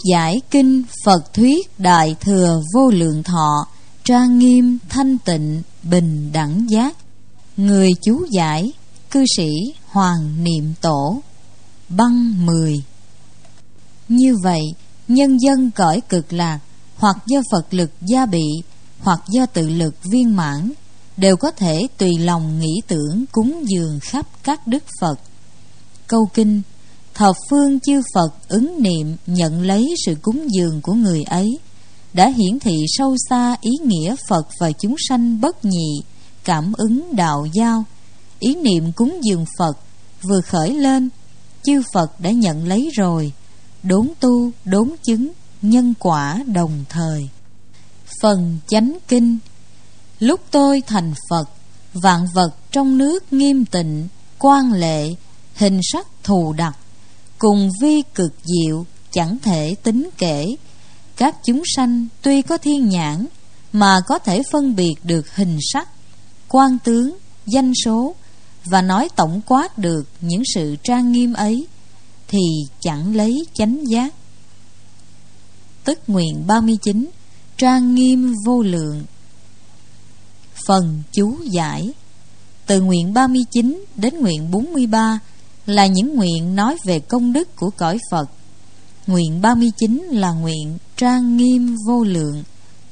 giải kinh Phật thuyết Đại Thừa Vô Lượng Thọ, trang nghiêm thanh tịnh bình đẳng giác. Người chú giải cư sĩ Hoàng Niệm Tổ. Băng 10. Như vậy, nhân dân cõi cực lạc, hoặc do Phật lực gia bị, hoặc do tự lực viên mãn, đều có thể tùy lòng nghĩ tưởng cúng dường khắp các đức Phật. Câu kinh: thập phương chư Phật ứng niệm nhận lấy sự cúng dường của người ấy, đã hiển thị sâu xa ý nghĩa Phật và chúng sanh bất nhị, cảm ứng đạo giao. Ý niệm cúng dường Phật vừa khởi lên, chư Phật đã nhận lấy rồi, đốn tu đốn chứng, nhân quả đồng thời. Phần chánh kinh: lúc tôi thành Phật, vạn vật trong nước nghiêm tịnh, quang lệ, hình sắc thù đặc, cùng vi cực diệu, chẳng thể tính kể. Các chúng sanh tuy có thiên nhãn, mà có thể phân biệt được hình sắc, quan tướng, danh số, và nói tổng quát được những sự trang nghiêm ấy, thì chẳng lấy chánh giác. Tức nguyện 39, trang nghiêm vô lượng. Phần chú giải: từ nguyện 39 đến nguyện 43 là những nguyện nói về công đức của cõi Phật. Nguyện 39 là nguyện trang nghiêm vô lượng.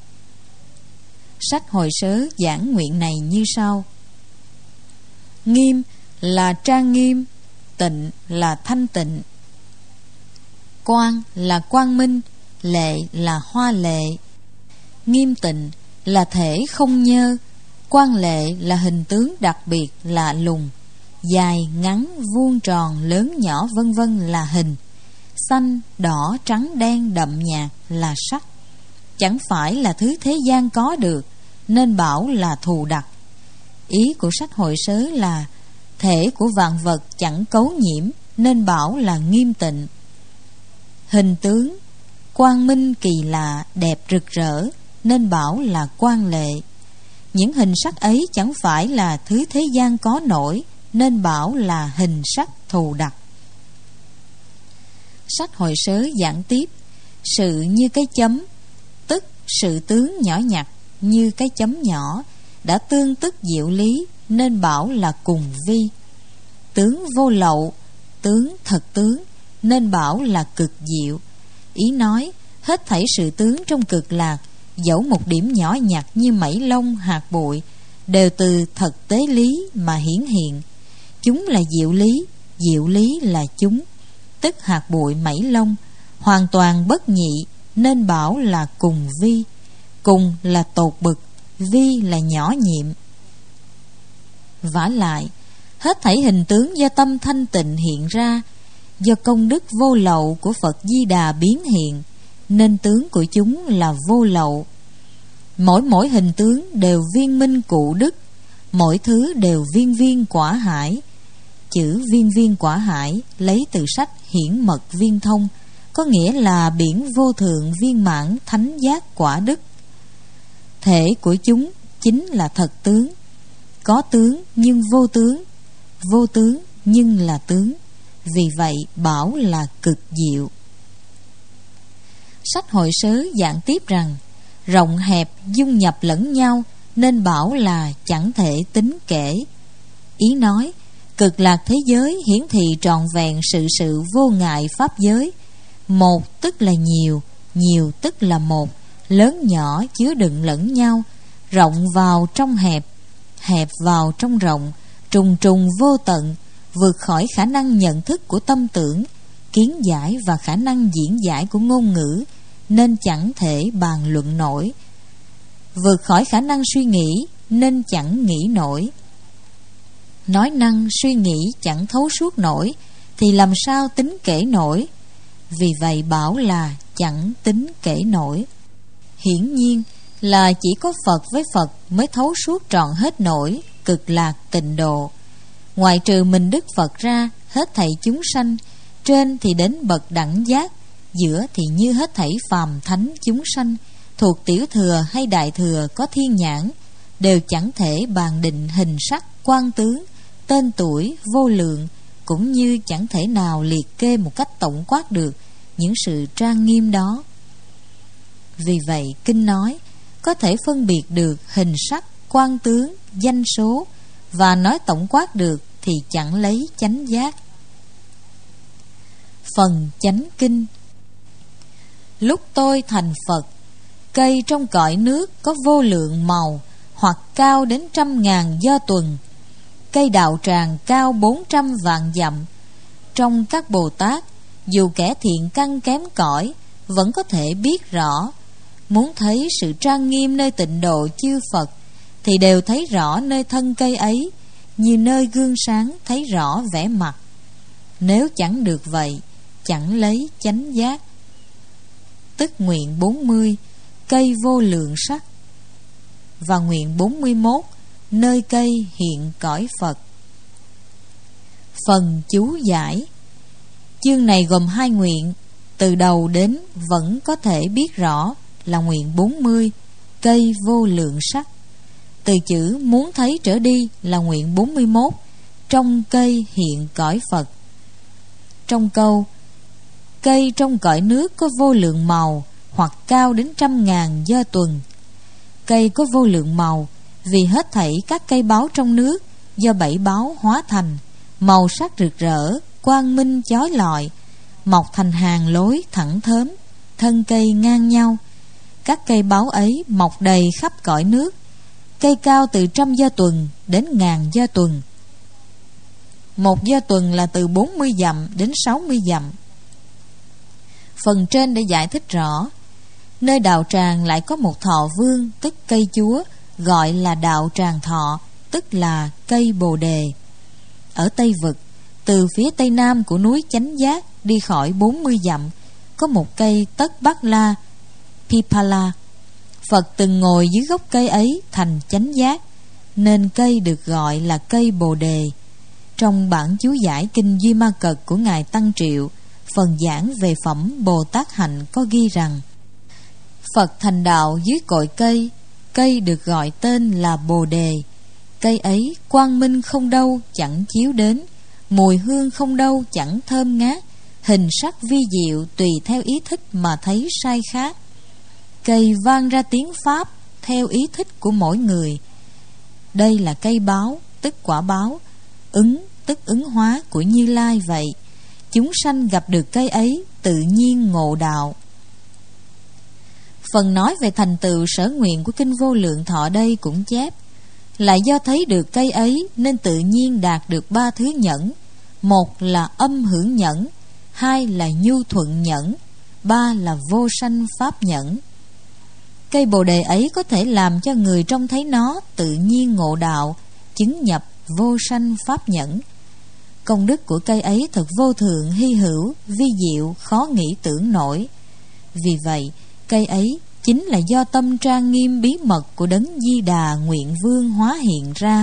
Sách Hội Sớ giảng nguyện này như sau: nghiêm là trang nghiêm, tịnh là thanh tịnh, quang là quang minh, lệ là hoa lệ. Nghiêm tịnh là thể không nhơ, quang lệ là hình tướng đặc biệt lạ lùng, dài ngắn vuông tròn lớn nhỏ vân vân là hình, xanh đỏ trắng đen đậm nhạt là sắc. Chẳng phải là thứ thế gian có được, nên bảo là thù đặc. Ý của sách Hội Sớ là thể của vạn vật chẳng cấu nhiễm, nên bảo là nghiêm tịnh. Hình tướng quang minh kỳ lạ, đẹp rực rỡ, nên bảo là quang lệ. Những hình sắc ấy chẳng phải là thứ thế gian có nổi, nên bảo là hình sắc thù đặc. Sách Hội Sớ giảng tiếp: sự như cái chấm, tức sự tướng nhỏ nhặt như cái chấm nhỏ, đã tương tức diệu lý, nên bảo là cùng vi. Tướng vô lậu, tướng thật tướng, nên bảo là cực diệu. Ý nói hết thảy sự tướng trong cực lạc, dẫu một điểm nhỏ nhặt như mảy lông hạt bụi, đều từ thật tế lý mà hiển hiện. Chúng là diệu lý, diệu lý là chúng, tức hạt bụi mảy lông, hoàn toàn bất nhị, nên bảo là cùng vi. Cùng là tột bực, vi là nhỏ nhiệm. Vả lại, hết thảy hình tướng do tâm thanh tịnh hiện ra, do công đức vô lậu của Phật Di Đà biến hiện, nên tướng của chúng là vô lậu. Mỗi hình tướng đều viên minh cụ đức, mỗi thứ đều viên viên quả hải. Chữ viên viên quả hải lấy từ sách Hiển Mật Viên Thông, có nghĩa là biển vô thượng viên mãn thánh giác quả đức. Thể của chúng chính là thật tướng, có tướng nhưng vô tướng, vô tướng nhưng là tướng, vì vậy bảo là cực diệu. Sách Hội Sớ giảng tiếp rằng rộng hẹp dung nhập lẫn nhau, nên bảo là chẳng thể tính kể. Ý nói cực lạc thế giới hiển thị trọn vẹn sự vô ngại pháp giới. Một tức là nhiều, nhiều tức là một, lớn nhỏ chứa đựng lẫn nhau, rộng vào trong hẹp, hẹp vào trong rộng, trùng trùng vô tận, vượt khỏi khả năng nhận thức của tâm tưởng, kiến giải và khả năng diễn giải của ngôn ngữ, nên chẳng thể bàn luận nổi. Vượt khỏi khả năng suy nghĩ, nên chẳng nghĩ nổi. Nói năng suy nghĩ chẳng thấu suốt nổi, thì làm sao tính kể nổi? Vì vậy bảo là chẳng tính kể nổi. Hiển nhiên là chỉ có Phật với Phật mới thấu suốt trọn hết nổi cực lạc tịnh độ. Ngoại trừ mình Đức Phật ra, hết thảy chúng sanh, trên thì đến bậc đẳng giác, giữa thì như hết thảy phàm thánh chúng sanh, thuộc tiểu thừa hay đại thừa có thiên nhãn, đều chẳng thể bàn định hình sắc, quan tướng, tên tuổi vô lượng, cũng như chẳng thể nào liệt kê một cách tổng quát được những sự trang nghiêm đó. Vì vậy kinh nói có thể phân biệt được hình sắc, quan tướng, danh số và nói tổng quát được thì chẳng lấy chánh giác. Phần chánh kinh. Lúc tôi thành Phật, cây trong cõi nước có vô lượng màu, hoặc cao đến 100.000 do tuần. Cây đạo tràng cao 400 vạn dặm. Trong các Bồ Tát, dù kẻ thiện căn kém cỏi, vẫn có thể biết rõ. Muốn thấy sự trang nghiêm nơi tịnh độ chư Phật, thì đều thấy rõ nơi thân cây ấy, như nơi gương sáng thấy rõ vẻ mặt. Nếu chẳng được vậy, chẳng lấy chánh giác. Tức nguyện 40, cây vô lượng sắc. Và nguyện 41, nơi cây hiện cõi Phật. Phần chú giải. Chương này gồm 2 nguyện, từ đầu đến vẫn có thể biết rõ là nguyện 40, cây vô lượng sắc. Từ chữ muốn thấy trở đi là nguyện 41, trong cây hiện cõi Phật. Trong câu cây trong cõi nước có vô lượng màu, hoặc cao đến 100.000 do tuần. Cây có vô lượng màu vì hết thảy các cây báu trong nước do 7 báu hóa thành, màu sắc rực rỡ, quang minh chói lọi, mọc thành hàng lối thẳng thớm, thân cây ngang nhau. Các cây báu ấy mọc đầy khắp cõi nước. Cây cao từ 100 do tuần đến 1000 do tuần. 1 do tuần là từ 40 dặm đến 60 dặm. Phần trên để giải thích rõ. Nơi đạo tràng lại có một thọ vương, tức cây chúa, gọi là đạo tràng thọ, tức là cây bồ đề. Ở Tây Vực, từ phía tây nam của núi Chánh Giác đi khỏi 40 dặm, có một cây tất Bắc La, Pipala. Phật từng ngồi dưới gốc cây ấy thành chánh giác, nên cây được gọi là cây bồ đề. Trong bản chú giải kinh Duy Ma Cật của Ngài Tăng Triệu, phần giảng về phẩm Bồ Tát Hạnh có ghi rằng: Phật thành đạo dưới cội cây, cây được gọi tên là bồ đề. Cây ấy quang minh không đâu chẳng chiếu đến, mùi hương không đâu chẳng thơm ngát, hình sắc vi diệu tùy theo ý thích mà thấy sai khác. Cây vang ra tiếng Pháp theo ý thích của mỗi người. Đây là cây báo, tức quả báo, ứng tức ứng hóa của Như Lai vậy. Chúng sanh gặp được cây ấy tự nhiên ngộ đạo. Phần nói về thành tựu sở nguyện của kinh Vô Lượng Thọ đây cũng chép: lại do thấy được cây ấy nên tự nhiên đạt được 3 thứ nhẫn. 1 là âm hưởng nhẫn, 2 là nhu thuận nhẫn, 3 là vô sanh pháp nhẫn. Cây bồ đề ấy có thể làm cho người trông thấy nó tự nhiên ngộ đạo, chứng nhập vô sanh pháp nhẫn. Công đức của cây ấy thật vô thượng hy hữu, vi diệu, khó nghĩ tưởng nổi. Vì vậy, cây ấy chính là do tâm trang nghiêm bí mật của Đấng Di Đà Nguyện Vương hóa hiện ra.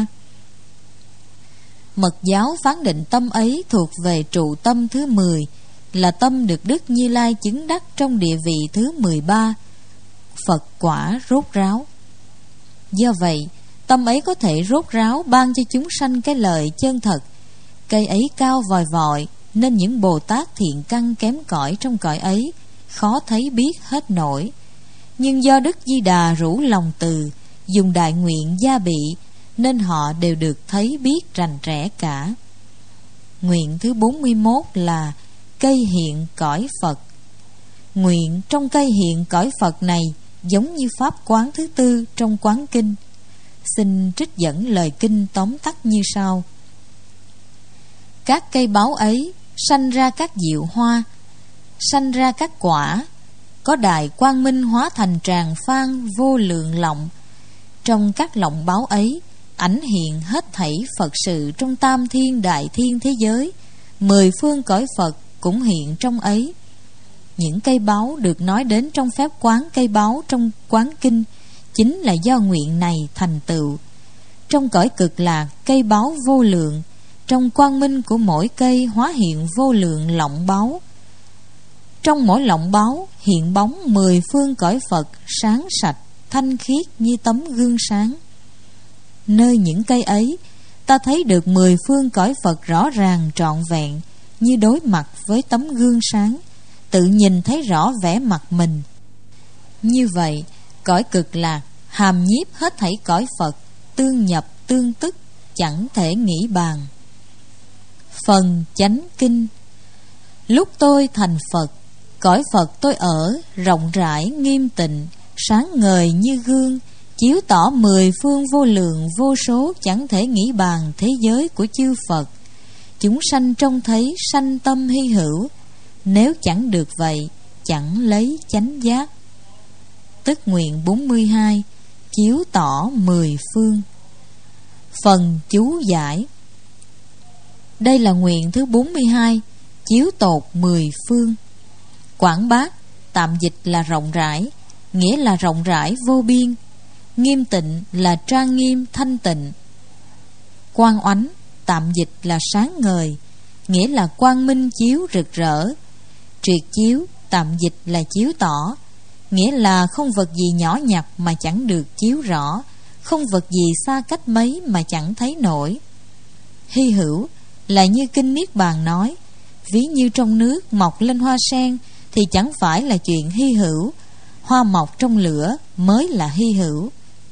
Mật giáo phán định tâm ấy thuộc về trụ tâm thứ 10, là tâm được Đức Như Lai chứng đắc trong địa vị thứ 13, Phật quả rốt ráo. Do vậy, tâm ấy có thể rốt ráo ban cho chúng sanh cái lợi chân thật. Cây ấy cao vòi vọi, nên những Bồ Tát thiện căn kém cỏi trong cõi ấy khó thấy biết hết nổi. Nhưng do Đức Di Đà rủ lòng từ, dùng đại nguyện gia bị, nên họ đều được thấy biết rành rẽ cả. Nguyện thứ 41 là cây hiện cõi Phật. Nguyện trong cây hiện cõi Phật này giống như pháp quán thứ 4 trong quán kinh. Xin trích dẫn lời kinh tóm tắt như sau: các cây báu ấy sanh ra các diệu hoa, sanh ra các quả, có đài quang minh hóa thành tràng phan vô lượng lọng. Trong các lọng báu ấy ảnh hiện hết thảy Phật sự trong tam thiên đại thiên thế giới, 10 phương cõi Phật cũng hiện trong ấy. Những cây báu được nói đến trong phép quán cây báu trong quán kinh chính là do nguyện này thành tựu. Trong cõi cực lạc cây báu vô lượng, trong quang minh của mỗi cây hóa hiện vô lượng lọng báu. Trong mỗi lọng báu hiện bóng 10 phương cõi Phật sáng sạch, thanh khiết như tấm gương sáng. Nơi những cây ấy, ta thấy được 10 phương cõi Phật rõ ràng trọn vẹn, như đối mặt với tấm gương sáng, tự nhìn thấy rõ vẻ mặt mình. Như vậy, cõi cực lạc hàm nhiếp hết thảy cõi Phật, tương nhập tương tức, chẳng thể nghĩ bàn. Phần chánh kinh. Lúc tôi thành Phật, cõi Phật tôi ở rộng rãi nghiêm tịnh, sáng ngời như gương, chiếu tỏ mười phương vô lượng vô số chẳng thể nghĩ bàn thế giới của chư Phật. Chúng sanh trông thấy sanh tâm hy hữu, nếu chẳng được vậy chẳng lấy chánh giác. Tức nguyện 42, chiếu tỏ mười phương. Phần chú giải. Đây là nguyện thứ 42, chiếu tột mười phương. Quảng bác tạm dịch là rộng rãi, nghĩa là rộng rãi vô biên. Nghiêm tịnh là trang nghiêm thanh tịnh. Quang oánh tạm dịch là sáng ngời, nghĩa là quang minh chiếu rực rỡ. Triệt chiếu tạm dịch là chiếu tỏ, nghĩa là không vật gì nhỏ nhặt mà chẳng được chiếu rõ, không vật gì xa cách mấy mà chẳng thấy nổi. Hy hữu là như kinh Niết Bàn nói, ví như trong nước mọc lên hoa sen thì chẳng phải là chuyện hy hữu, hoa mọc trong lửa mới là hy hữu.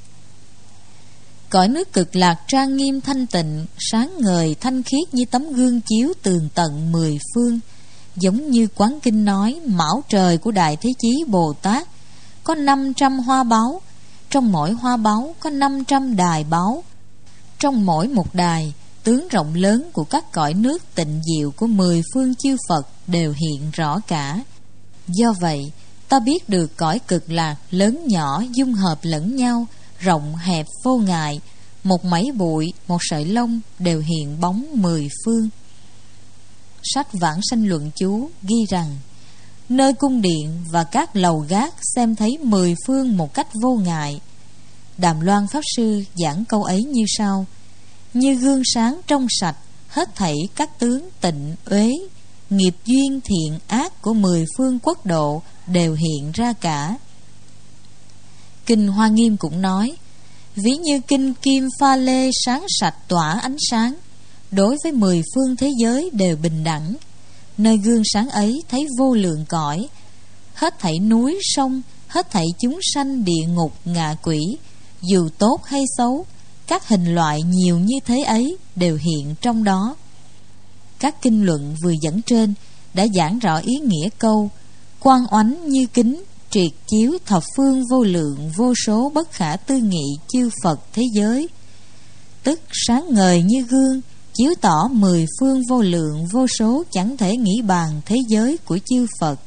Cõi nước cực lạc trang nghiêm thanh tịnh, sáng ngời thanh khiết như tấm gương chiếu tường tận mười phương. Giống như Quán Kinh nói, mão trời của Đại Thế Chí Bồ Tát có 500 hoa báu, trong mỗi hoa báu có 500 đài báu. Trong mỗi một đài, tướng rộng lớn của các cõi nước tịnh diệu của mười phương chư Phật đều hiện rõ cả. Do vậy, ta biết được cõi cực lạc lớn nhỏ dung hợp lẫn nhau, rộng hẹp vô ngại, một mảy bụi, một sợi lông đều hiện bóng mười phương. Sách Vãng Sanh Luận Chú ghi rằng, nơi cung điện và các lầu gác xem thấy mười phương một cách vô ngại. Đàm Loan Pháp Sư giảng câu ấy như sau: như gương sáng trong sạch, hết thảy các tướng tịnh uế, nghiệp duyên thiện ác của mười phương quốc độ đều hiện ra cả. Kinh Hoa Nghiêm cũng nói, ví như kinh kim pha lê sáng sạch tỏa ánh sáng, đối với mười phương thế giới đều bình đẳng. Nơi gương sáng ấy thấy vô lượng cõi, hết thảy núi sông, hết thảy chúng sanh địa ngục ngạ quỷ, dù tốt hay xấu, các hình loại nhiều như thế ấy đều hiện trong đó. Các kinh luận vừa dẫn trên đã giảng rõ ý nghĩa câu quang oánh như kính, triệt chiếu thập phương vô lượng vô số bất khả tư nghị chư Phật thế giới. Tức sáng ngời như gương, chiếu tỏ mười phương vô lượng vô số chẳng thể nghĩ bàn thế giới của chư Phật.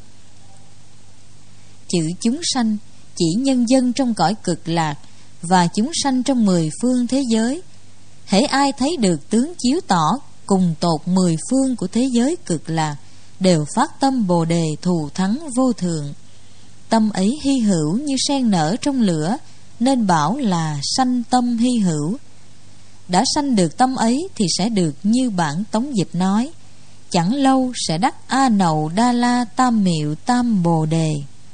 Chữ chúng sanh chỉ nhân dân trong cõi cực lạc và chúng sanh trong mười phương thế giới. Hễ ai thấy được tướng chiếu tỏ cùng tột mười phương của thế giới cực lạc, đều phát tâm Bồ Đề thù thắng vô thượng. Tâm ấy hy hữu như sen nở trong lửa, nên bảo là sanh tâm hy hữu. Đã sanh được tâm ấy thì sẽ được như bản tống dịch nói, chẳng lâu sẽ đắc A Nậu Đa La Tam Miệu Tam Bồ Đề.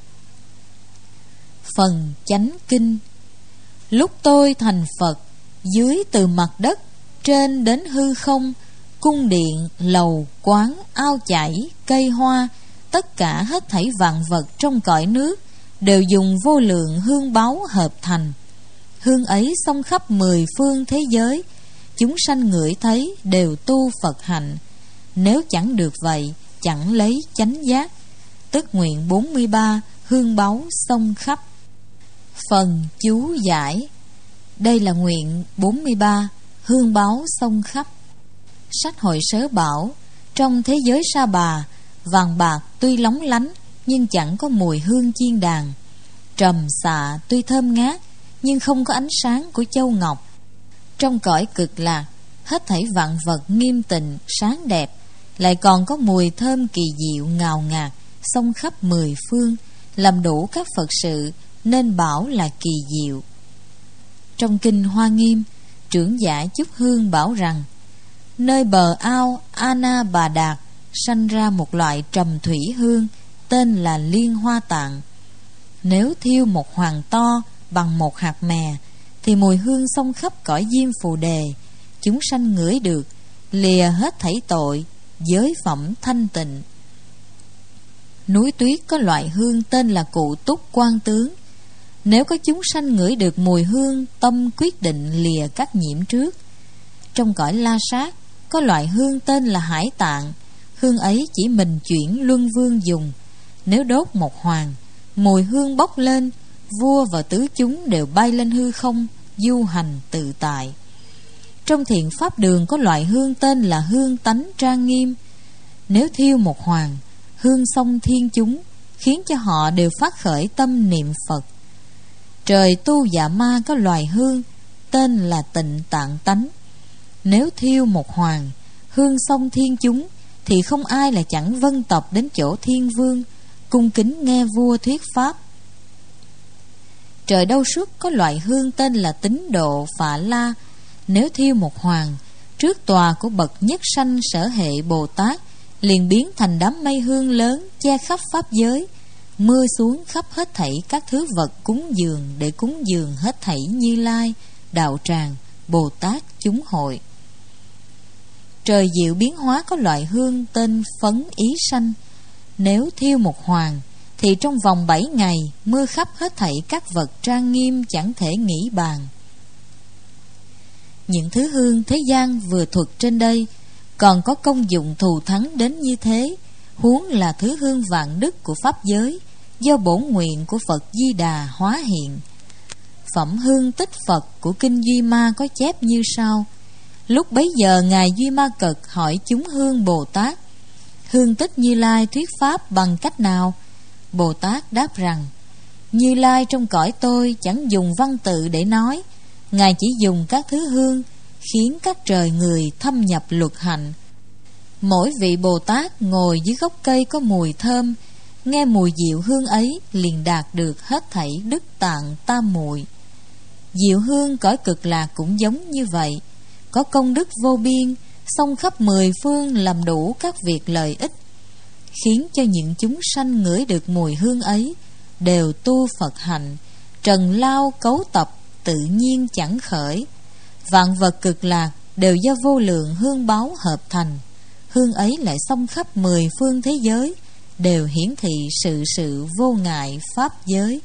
Phần chánh kinh. Lúc tôi thành Phật, dưới từ mặt đất, trên đến hư không, cung điện, lầu, quán, ao chảy, cây hoa, tất cả hết thảy vạn vật trong cõi nước đều dùng vô lượng hương báu hợp thành. Hương ấy xông khắp mười phương thế giới, chúng sanh ngửi thấy đều tu Phật hạnh. Nếu chẳng được vậy, chẳng lấy chánh giác. Tức nguyện 43, hương báu xông khắp. Phần chú giải. Đây là nguyện 43, hương báu xông khắp. Sách Hội Sớ bảo, trong thế giới Sa Bà, vàng bạc tuy lóng lánh nhưng chẳng có mùi hương chiên đàn. Trầm xạ tuy thơm ngát nhưng không có ánh sáng của châu ngọc. Trong cõi cực lạc, hết thảy vạn vật nghiêm tịnh, sáng đẹp, lại còn có mùi thơm kỳ diệu ngào ngạt, xông khắp mười phương, làm đủ các Phật sự, nên bảo là kỳ diệu. Trong kinh Hoa Nghiêm, trưởng giả Chúc Hương bảo rằng, nơi bờ ao Ana Bà Đạt sanh ra một loại trầm thủy hương, tên là Liên Hoa Tạng. Nếu thiêu một hoàng to bằng một hạt mè, thì mùi hương xông khắp cõi Diêm Phù Đề, chúng sanh ngửi được, lìa hết thảy tội, giới phẩm thanh tịnh. núi tuyết có loại hương tên là Cụ Túc Quan Tướng. Nếu có chúng sanh ngửi được mùi hương, tâm quyết định lìa các nhiễm trước. Trong cõi La Sát có loại hương tên là Hải Tạng. Hương ấy chỉ mình chuyển Luân Vương dùng. Nếu đốt một hoàng, mùi hương bốc lên, vua và tứ chúng đều bay lên hư không, du hành tự tại. Trong Thiện Pháp Đường có loại hương tên là hương tánh trang nghiêm. Nếu thiêu một hoàng, hương xông thiên chúng, khiến cho họ đều phát khởi tâm niệm Phật. Trời Tu Dạ Ma có loài hương tên là Tịnh Tạng Tánh. Nếu thiêu một hoàng, hương xông thiên chúng, thì không ai là chẳng vân tập đến chỗ Thiên Vương, cung kính nghe vua thuyết pháp. Trời Đâu Xuất có loại hương tên là Tín Độ Phạ La. Nếu thiêu một hoàng, trước tòa của bậc nhất sanh Sở Hệ Bồ Tát liền biến thành đám mây hương lớn che khắp pháp giới, mưa xuống khắp hết thảy các thứ vật cúng dường, để cúng dường hết thảy Như Lai, Đạo Tràng, Bồ Tát chúng hội. Trời Diệu Biến Hóa có loại hương tên Phấn Ý Sanh. Nếu thiêu một hoàng, thì trong vòng 7 ngày mưa khắp hết thảy các vật trang nghiêm chẳng thể nghĩ bàn. Những thứ hương thế gian vừa thuật trên đây còn có công dụng thù thắng đến như thế, huống là thứ hương vạn đức của pháp giới, do bổn nguyện của Phật Di Đà hóa hiện. Phẩm hương tích Phật của Kinh Duy Ma có chép như sau. Lúc bấy giờ Ngài Duy Ma Cực hỏi chúng hương Bồ Tát: hương tích Như Lai thuyết pháp bằng cách nào? Bồ Tát đáp rằng: Như Lai trong cõi tôi chẳng dùng văn tự để nói, Ngài chỉ dùng các thứ hương, khiến các trời người thâm nhập luật hạnh. Mỗi vị Bồ Tát ngồi dưới gốc cây có mùi thơm, nghe mùi diệu hương ấy liền đạt được hết thảy đức tạng tam muội. Diệu hương cõi Cực Lạc cũng giống như vậy, có công đức vô biên, xông khắp 10 phương làm đủ các việc lợi ích, khiến cho những chúng sanh ngửi được mùi hương ấy đều tu Phật hạnh, trần lao cấu tập tự nhiên chẳng khởi. Vạn vật Cực Lạc đều do vô lượng hương báu hợp thành. Hương ấy lại xông khắp 10 phương thế giới, đều hiển thị sự vô ngại pháp giới.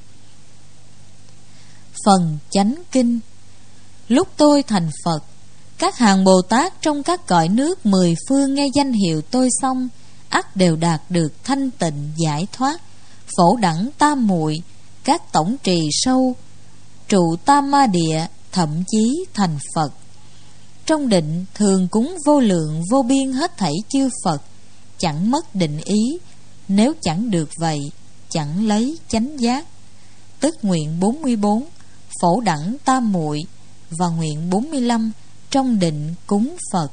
Phần Chánh Kinh. Lúc tôi thành Phật, các hàng Bồ Tát trong các cõi nước 10 phương nghe danh hiệu tôi xong, ắt đều đạt được thanh tịnh giải thoát, phổ đẳng tam muội, các tổng trì sâu, trụ tam ma địa, thậm chí thành Phật. Trong định thường cúng vô lượng vô biên hết thảy chư Phật, chẳng mất định ý. Nếu chẳng được vậy, chẳng lấy chánh giác. Tức nguyện 44 phổ đẳng tam muội và nguyện 45 trong định cúng Phật.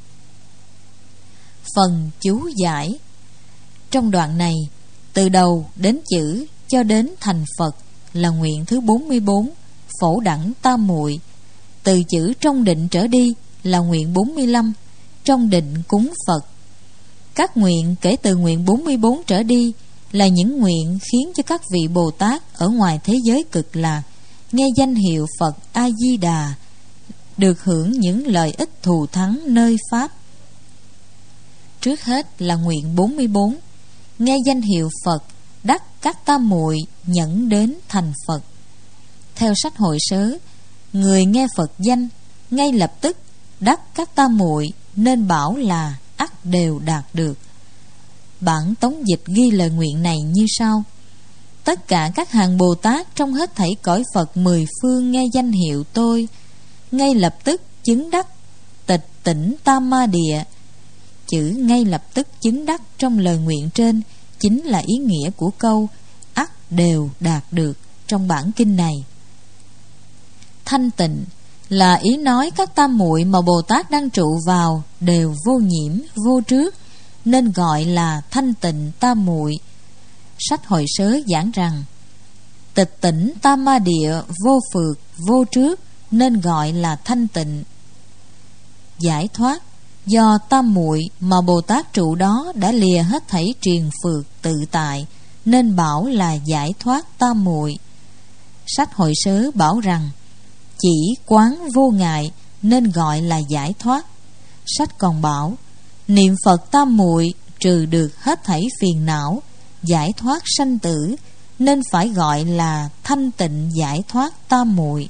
Phần chú giải. Trong đoạn này, từ đầu đến chữ cho đến thành Phật là nguyện thứ 44 phổ đẳng tam muội. Từ chữ trong định trở đi là nguyện 45 trong định cúng Phật. Các nguyện kể từ nguyện 44 trở đi là những nguyện khiến cho các vị Bồ Tát ở ngoài thế giới Cực Lạc nghe danh hiệu Phật A-di-đà, được hưởng những lợi ích thù thắng nơi Pháp. Trước hết là nguyện 44, nghe danh hiệu Phật, đắc các tam muội, nhẫn đến thành Phật. Theo sách Hội Sớ, người nghe Phật danh ngay lập tức đắc các tam muội, nên bảo là ắt đều đạt được. Bản tống dịch ghi lời nguyện này như sau: tất cả các hàng Bồ Tát trong hết thảy cõi Phật 10 phương nghe danh hiệu tôi, ngay lập tức chứng đắc tịch tỉnh tam ma địa. Chữ ngay lập tức chứng đắc trong lời nguyện trên chính là ý nghĩa của câu ắt đều đạt được trong bản kinh này. Thanh tịnh là ý nói các tam muội mà Bồ Tát đang trụ vào đều vô nhiễm, vô trước, nên gọi là thanh tịnh tam muội. Sách Hội Sớ giảng rằng tịch tỉnh tam ma địa, vô phược, vô trước, nên gọi là thanh tịnh. Giải thoát do tam muội mà Bồ Tát trụ đó đã lìa hết thảy triền phược tự tại, nên bảo là giải thoát tam muội. Sách Hội Sớ bảo rằng chỉ quán vô ngại nên gọi là giải thoát. Sách còn bảo niệm Phật tam muội trừ được hết thảy phiền não, giải thoát sanh tử, nên phải gọi là thanh tịnh giải thoát tam muội.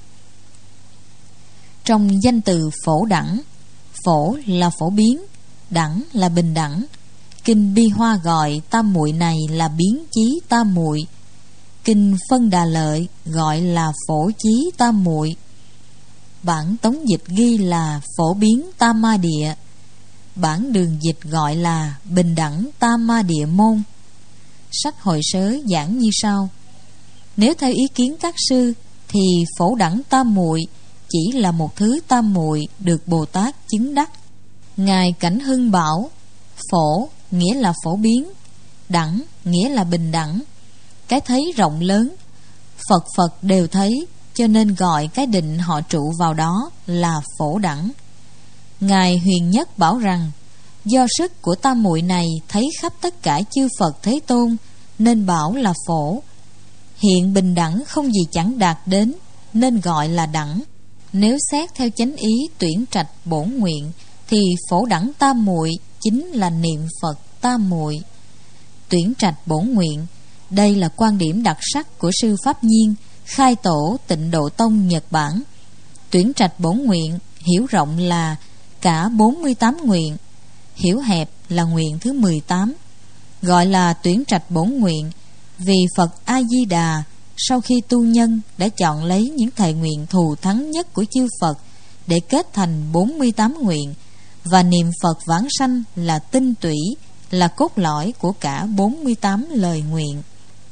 Trong danh từ phổ đẳng, phổ là phổ biến, đẳng là bình đẳng. Kinh Bi Hoa gọi tam muội này là biến chí tam muội. Kinh Phân Đà Lợi gọi là phổ chí tam muội. Bản tống dịch ghi là phổ biến tam ma địa. Bản đường dịch gọi là bình đẳng tam ma địa môn. Sách Hội Sớ giảng như sau: nếu theo ý kiến các sư thì phổ đẳng tam muội chỉ là một thứ tam muội được Bồ Tát chứng đắc. Ngài Cảnh Hưng bảo phổ nghĩa là phổ biến, đẳng nghĩa là bình đẳng. Cái thấy rộng lớn, Phật đều thấy, cho nên gọi cái định họ trụ vào đó là phổ đẳng. Ngài Huyền Nhất bảo rằng do sức của tam muội này thấy khắp tất cả chư Phật Thế Tôn, nên bảo là phổ. Hiện bình đẳng không gì chẳng đạt đến, nên gọi là đẳng. Nếu xét theo chánh ý tuyển trạch bổn nguyện, thì phổ đẳng tam muội chính là niệm Phật tam muội. Tuyển trạch bổn nguyện, đây là quan điểm đặc sắc của sư Pháp Nhiên, khai tổ Tịnh Độ Tông Nhật Bản. Tuyển trạch bổn nguyện hiểu rộng là cả 48 nguyện, hiểu hẹp là nguyện thứ 18. Gọi là tuyển trạch bổn nguyện vì Phật A-di-đà sau khi tu nhân đã chọn lấy những thệ nguyện thù thắng nhất của chư Phật để kết thành 48 nguyện, và niệm Phật vãng sanh là tinh tủy, là cốt lõi của cả 48 lời nguyện.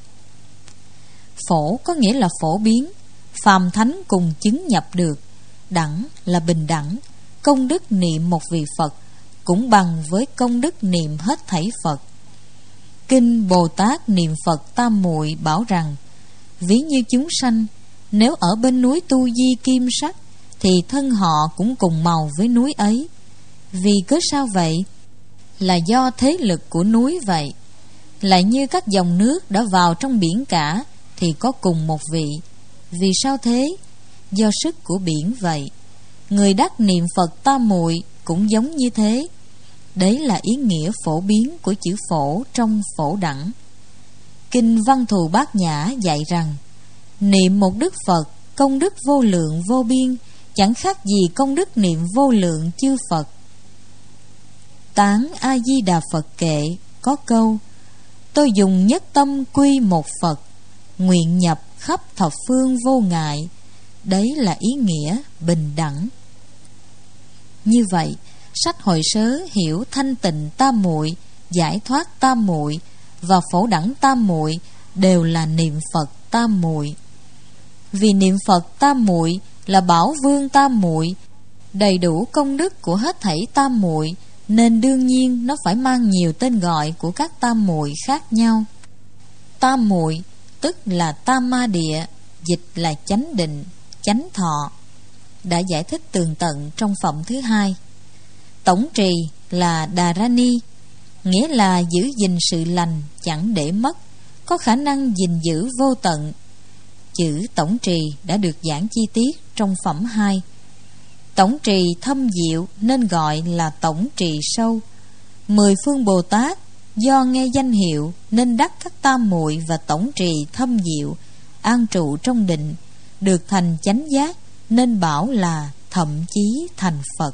Phổ có nghĩa là phổ biến, phàm thánh cùng chứng nhập được. Đẳng là bình đẳng, công đức niệm một vị Phật cũng bằng với công đức niệm hết thảy Phật. Kinh Bồ Tát Niệm Phật Tam Muội bảo rằng ví như chúng sanh nếu ở bên núi Tu Di Kim Sắc thì thân họ cũng cùng màu với núi ấy. Vì cớ sao vậy? Là do thế lực của núi vậy. Lại như các dòng nước đã vào trong biển cả thì có cùng một vị. Vì sao thế? Do sức của biển vậy. Người đắc niệm Phật Tam Muội cũng giống như thế. Đấy là ý nghĩa phổ biến của chữ phổ trong phổ đẳng. Kinh Văn Thù Bát Nhã dạy rằng niệm một Đức Phật công đức vô lượng vô biên, chẳng khác gì công đức niệm vô lượng chư Phật. Tán A Di Đà Phật kệ có câu: tôi dùng nhất tâm quy một Phật, nguyện nhập khắp thập phương vô ngại. Đấy là ý nghĩa bình đẳng. Như vậy, sách Hội Sớ hiểu thanh tịnh tam muội, giải thoát tam muội và phổ đẳng tam muội đều là niệm Phật tam muội. Vì niệm Phật tam muội là bảo vương tam muội, đầy đủ công đức của hết thảy tam muội, nên đương nhiên nó phải mang nhiều tên gọi của các tam muội khác nhau. Tam muội tức là tam ma địa, dịch là chánh định, chánh thọ, đã giải thích tường tận trong phẩm thứ 2. Tổng trì là Đà Rani, nghĩa là giữ gìn sự lành chẳng để mất, có khả năng gìn giữ vô tận. Chữ tổng trì đã được giảng chi tiết trong phẩm 2. Tổng trì thâm diệu nên gọi là tổng trì sâu. 10 phương Bồ Tát do nghe danh hiệu nên đắc các tam muội và tổng trì thâm diệu, an trụ trong định, được thành chánh giác, nên bảo là thậm chí thành Phật.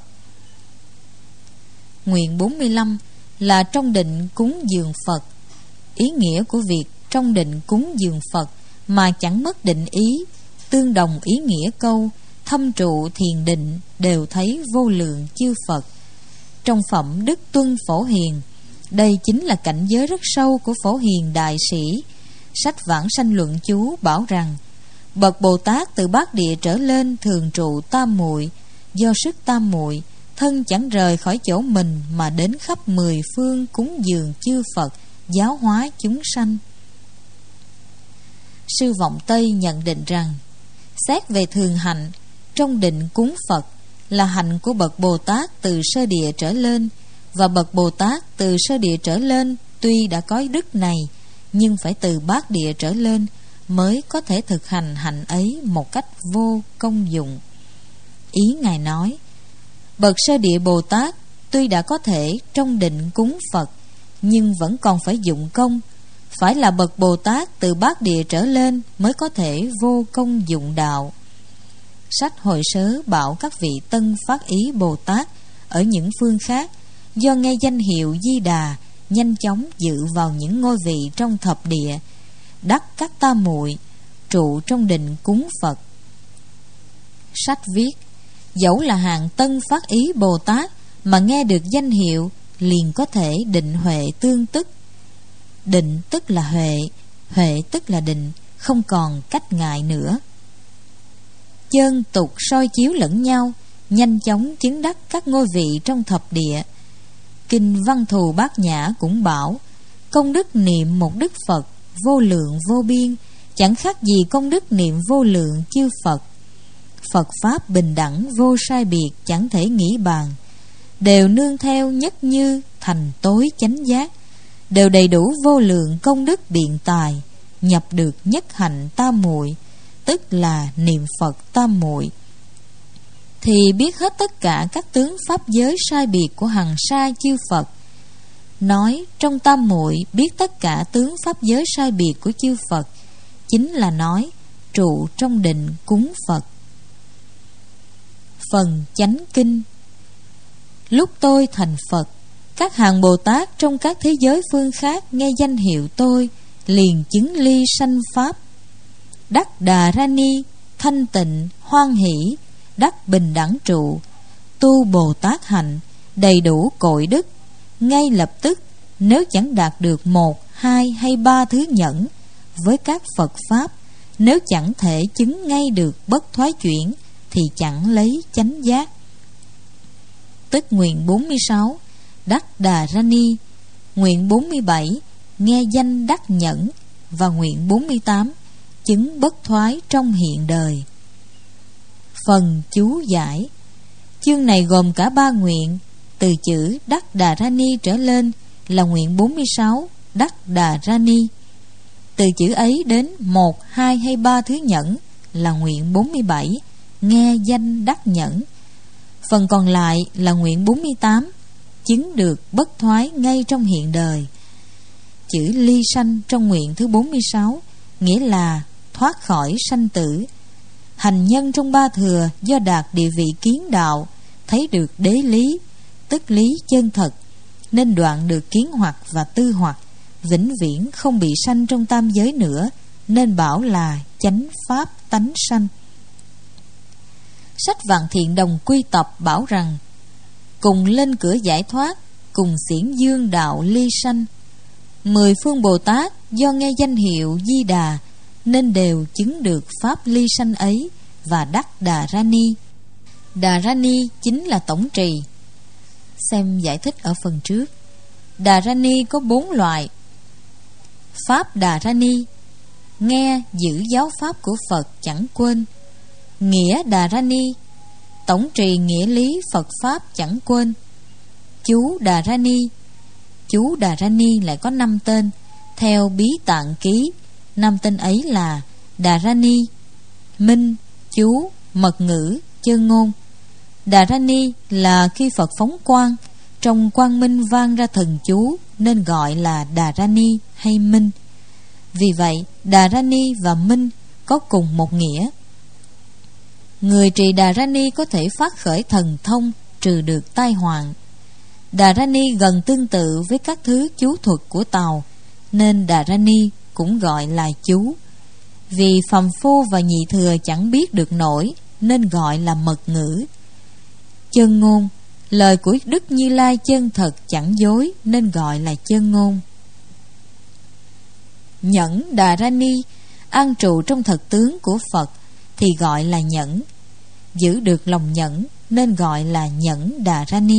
Nguyện 45 là trong định cúng dường Phật. Ý nghĩa của việc trong định cúng dường Phật mà chẳng mất định ý, tương đồng ý nghĩa câu thâm trụ thiền định đều thấy vô lượng chư Phật. Trong phẩm Đức Tuân Phổ Hiền, đây chính là cảnh giới rất sâu của Phổ Hiền Đại Sĩ. Sách Vãng Sanh Luận Chú bảo rằng bậc Bồ Tát từ bát địa trở lên thường trụ tam muội, do sức tam muội thân chẳng rời khỏi chỗ mình mà đến khắp 10 phương cúng dường chư Phật, giáo hóa chúng sanh. Sư Vọng Tây nhận định rằng xét về thường hạnh, trong định cúng Phật là hạnh của bậc Bồ Tát từ sơ địa trở lên, và bậc Bồ Tát từ sơ địa trở lên tuy đã có đức này, nhưng phải từ bát địa trở lên mới có thể thực hành hạnh ấy một cách vô công dụng. Ý Ngài nói, bậc sơ địa Bồ Tát tuy đã có thể trong định cúng Phật, nhưng vẫn còn phải dụng công, phải là bậc Bồ Tát từ bát địa trở lên mới có thể vô công dụng đạo. Sách Hội Sớ bảo các vị tân phát ý Bồ Tát ở những phương khác, do nghe danh hiệu Di Đà, nhanh chóng dự vào những ngôi vị trong thập địa, đắc các tam muội, trụ trong định cúng Phật. Sách viết, dẫu là hạng tân phát ý Bồ Tát mà nghe được danh hiệu, liền có thể định huệ tương tức. Định tức là huệ, huệ tức là định, không còn cách ngại nữa. Chân tục soi chiếu lẫn nhau, nhanh chóng chứng đắc các ngôi vị trong thập địa. Kinh Văn Thù Bát Nhã cũng bảo, công đức niệm một đức Phật vô lượng vô biên, chẳng khác gì công đức niệm vô lượng chư Phật. Phật Pháp bình đẳng vô sai biệt, chẳng thể nghĩ bàn, đều nương theo nhất như thành tối chánh giác, đều đầy đủ vô lượng công đức biện tài, nhập được nhất hạnh tam muội, tức là niệm Phật tam muội, thì biết hết tất cả các tướng pháp giới sai biệt của hằng sa chư Phật. Nói trong tam muội biết tất cả tướng pháp giới sai biệt của chư Phật, chính là nói trụ trong định cúng Phật. Phần chánh kinh. Lúc tôi thành Phật, các hàng Bồ Tát trong các thế giới phương khác nghe danh hiệu tôi, liền chứng ly sanh pháp, đắc Đà Ra Ni, thanh tịnh, hoan hỷ, đắc bình đẳng trụ, tu Bồ Tát hạnh, đầy đủ cội đức. Ngay lập tức, nếu chẳng đạt được 1, 2 hay 3 thứ nhẫn với các Phật Pháp, nếu chẳng thể chứng ngay được bất thoái chuyển, thì chẳng lấy chánh giác. Tức nguyện 46, đắc Đà Ra Ni, nguyện 47, nghe danh đắc nhẫn, và nguyện 48, chứng bất thoái trong hiện đời. Phần chú giải. Chương này gồm cả 3 nguyện, từ chữ đắc Đà Ra Ni trở lên là nguyện 46, đắc Đà Ra Ni. Từ chữ ấy đến 1, 2 hay 3 thứ nhẫn là nguyện 47, nghe danh đắc nhẫn. Phần còn lại là nguyện 48, chứng được bất thoái ngay trong hiện đời. Chữ ly sanh trong nguyện thứ 46 nghĩa là thoát khỏi sanh tử. Hành nhân trong ba thừa do đạt địa vị kiến đạo, thấy được đế lý, tức lý chân thật, nên đoạn được kiến hoặc và tư hoặc, vĩnh viễn không bị sanh trong tam giới nữa, nên bảo là chánh pháp tánh sanh. Sách Vạn Thiện Đồng Quy Tập bảo rằng, cùng lên cửa giải thoát, cùng xiển dương đạo ly sanh. 10 phương Bồ Tát do nghe danh hiệu Di Đà, nên đều chứng được pháp ly sanh ấy và đắc Đà Ra Ni. Đà Ra Ni chính là tổng trì. Xem giải thích ở phần trước. Đà Ra Ni có 4 loại. Pháp Đà Ra Ni, nghe giữ giáo pháp của Phật chẳng quên. Nghĩa Đà Ra Ni, tổng trì nghĩa lý Phật Pháp chẳng quên. Chú Đà Ra Ni, chú Đà Ra Ni lại có 5 tên. Theo Bí Tạng Ký, 5 tên ấy là Đà Ra Ni, Minh, chú, mật ngữ, chân ngôn. Đà Ra Ni là khi Phật phóng quang, trong quang minh vang ra thần chú, nên gọi là Đà Ra Ni hay Minh. Vì vậy Đà Ra Ni và Minh có cùng một nghĩa. Người trì Đà Ra Ni có thể phát khởi thần thông, trừ được tai hoạn. Đà Ra Ni gần tương tự với các thứ chú thuật của Tàu, nên Đà Ra Ni cũng gọi là chú. Vì phàm phu và nhị thừa chẳng biết được nổi, nên gọi là mật ngữ. Chân ngôn, lời của Đức Như Lai chân thật chẳng dối, nên gọi là chân ngôn. Nhẫn Đà Ra Ni, an trụ trong thật tướng của Phật, thì gọi là nhẫn. Giữ được lòng nhẫn, nên gọi là nhẫn Đà Ra Ni.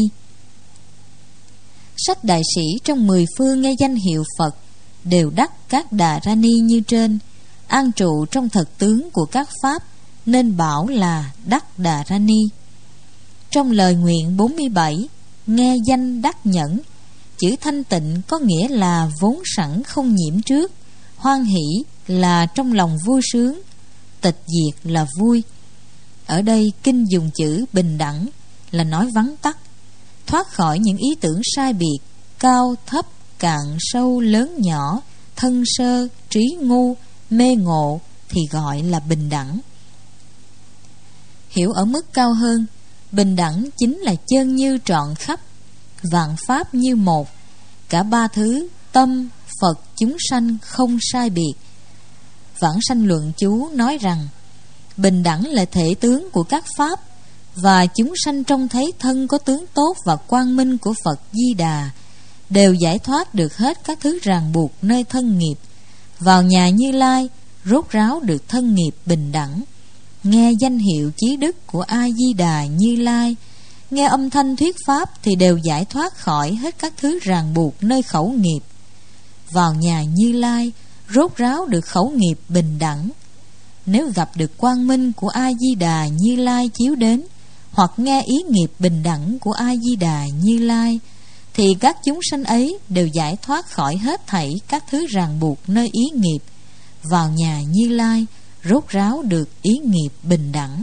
Sách đại sĩ trong 10 phương nghe danh hiệu Phật đều đắc các Đà Ra Ni như trên, an trụ trong thật tướng của các pháp, nên bảo là đắc Đà Ra Ni. Trong lời nguyện 47, nghe danh đắc nhẫn, chữ thanh tịnh có nghĩa là vốn sẵn không nhiễm trước, hoan hỷ là trong lòng vui sướng, tịch diệt là vui. Ở đây kinh dùng chữ bình đẳng là nói vắn tắt, thoát khỏi những ý tưởng sai biệt, cao thấp, cạn sâu lớn nhỏ, thân sơ, trí ngu, mê ngộ thì gọi là bình đẳng. Hiểu ở mức cao hơn, bình đẳng chính là chân như trọn khắp, vạn pháp như một, cả ba thứ tâm, Phật, chúng sanh không sai biệt. Vãng Sanh Luận Chú nói rằng bình đẳng là thể tướng của các pháp, và chúng sanh trông thấy thân có tướng tốt và quang minh của Phật Di Đà, đều giải thoát được hết các thứ ràng buộc nơi thân nghiệp, vào nhà Như Lai rốt ráo được thân nghiệp bình đẳng. Nghe danh hiệu chí đức của A Di Đà Như Lai, nghe âm thanh thuyết pháp thì đều giải thoát khỏi hết các thứ ràng buộc nơi khẩu nghiệp, vào nhà Như Lai rốt ráo được khẩu nghiệp bình đẳng. Nếu gặp được quang minh của A Di Đà Như Lai chiếu đến, hoặc nghe ý nghiệp bình đẳng của A Di Đà Như Lai, thì các chúng sanh ấy đều giải thoát khỏi hết thảy các thứ ràng buộc nơi ý nghiệp, vào nhà Như Lai rốt ráo được ý nghiệp bình đẳng.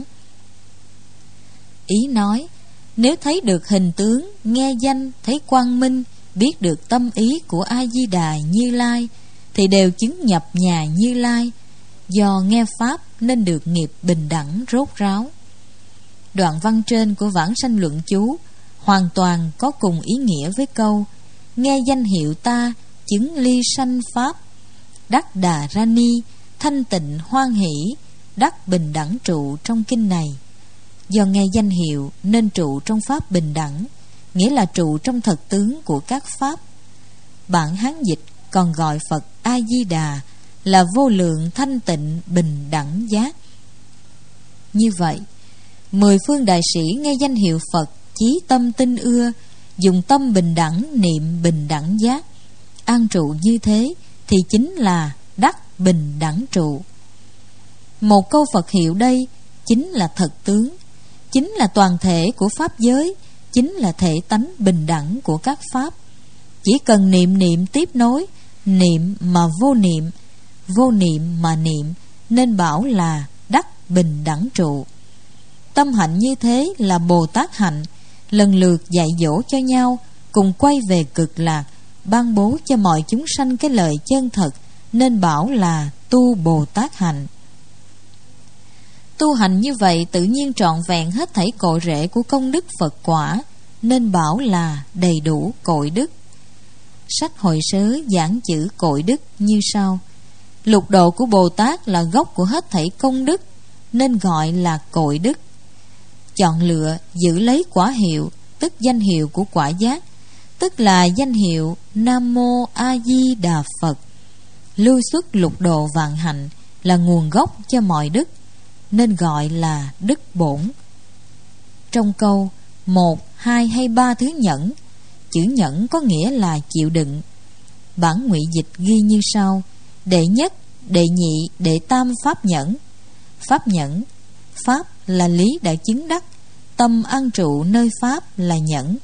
Ý nói, nếu thấy được hình tướng, nghe danh, thấy quang minh, biết được tâm ý của A Di Đà Như Lai, thì đều chứng nhập nhà Như Lai. Do nghe pháp nên được nghiệp bình đẳng rốt ráo. Đoạn văn trên của Vãng Sanh Luận Chú hoàn toàn có cùng ý nghĩa với câu nghe danh hiệu ta chứng ly sanh pháp, đắc đà ra ni, thanh tịnh hoan hỷ, đắc bình đẳng trụ trong kinh này. Do nghe danh hiệu nên trụ trong pháp bình đẳng, nghĩa là trụ trong thật tướng của các pháp. Bản Hán dịch còn gọi Phật A Di Đà là vô lượng thanh tịnh bình đẳng giác. Như vậy, 10 phương đại sĩ nghe danh hiệu Phật chí tâm tinh ưa, dùng tâm bình đẳng niệm bình đẳng giác, an trụ như thế thì chính là đắc bình đẳng trụ. Một câu Phật hiệu đây chính là thật tướng, chính là toàn thể của pháp giới, chính là thể tánh bình đẳng của các pháp. Chỉ cần niệm niệm tiếp nối, niệm mà vô niệm, vô niệm mà niệm, nên bảo là đắc bình đẳng trụ. Tâm hạnh như thế là Bồ Tát hạnh, lần lượt dạy dỗ cho nhau, cùng quay về cực lạc, ban bố cho mọi chúng sanh cái lời chân thật, nên bảo là tu Bồ Tát hạnh. Tu hành như vậy tự nhiên trọn vẹn hết thảy cội rễ của công đức Phật quả, nên bảo là đầy đủ cội đức. Sách Hội Sớ giảng chữ cội đức như sau: lục độ của Bồ Tát là gốc của hết thảy công đức, nên gọi là cội đức. Chọn lựa giữ lấy quả hiệu, tức danh hiệu của quả giác, tức là danh hiệu Nam Mô A Di Đà Phật. Lưu xuất lục độ vạn hạnh là nguồn gốc cho mọi đức, nên gọi là đức bổn. Trong câu 1, 2 hay 3 thứ nhẫn, chữ nhẫn có nghĩa là chịu đựng. Bản ngụy dịch ghi như sau: đệ nhất, đệ nhị, đệ tam pháp nhẫn. Pháp nhẫn, pháp là lý đã chứng đắc, tâm an trụ nơi pháp là nhẫn.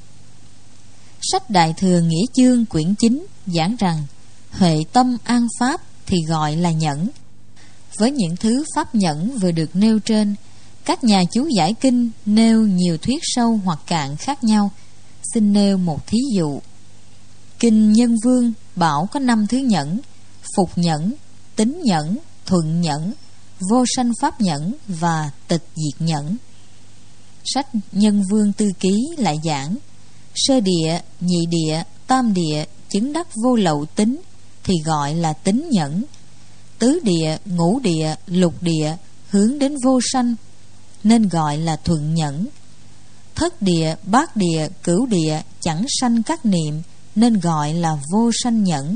Sách Đại Thừa Nghĩa Chương quyển 9 giảng rằng huệ tâm an pháp thì gọi là nhẫn. Với những thứ pháp nhẫn vừa được nêu trên, các nhà chú giải kinh nêu nhiều thuyết sâu hoặc cạn khác nhau. Xin nêu một thí dụ. Kinh Nhân Vương bảo có 5 thứ nhẫn: phục nhẫn, tín nhẫn, thuận nhẫn, vô sanh pháp nhẫn và tịch diệt nhẫn. Sách Nhân Vương Tư Ký lại giảng sơ địa, nhị địa, tam địa chứng đắc vô lậu tín thì gọi là tín nhẫn. Tứ địa, ngũ địa, lục địa hướng đến vô sanh nên gọi là thuận nhẫn. Thất địa, bát địa, cửu địa chẳng sanh các niệm nên gọi là vô sanh nhẫn.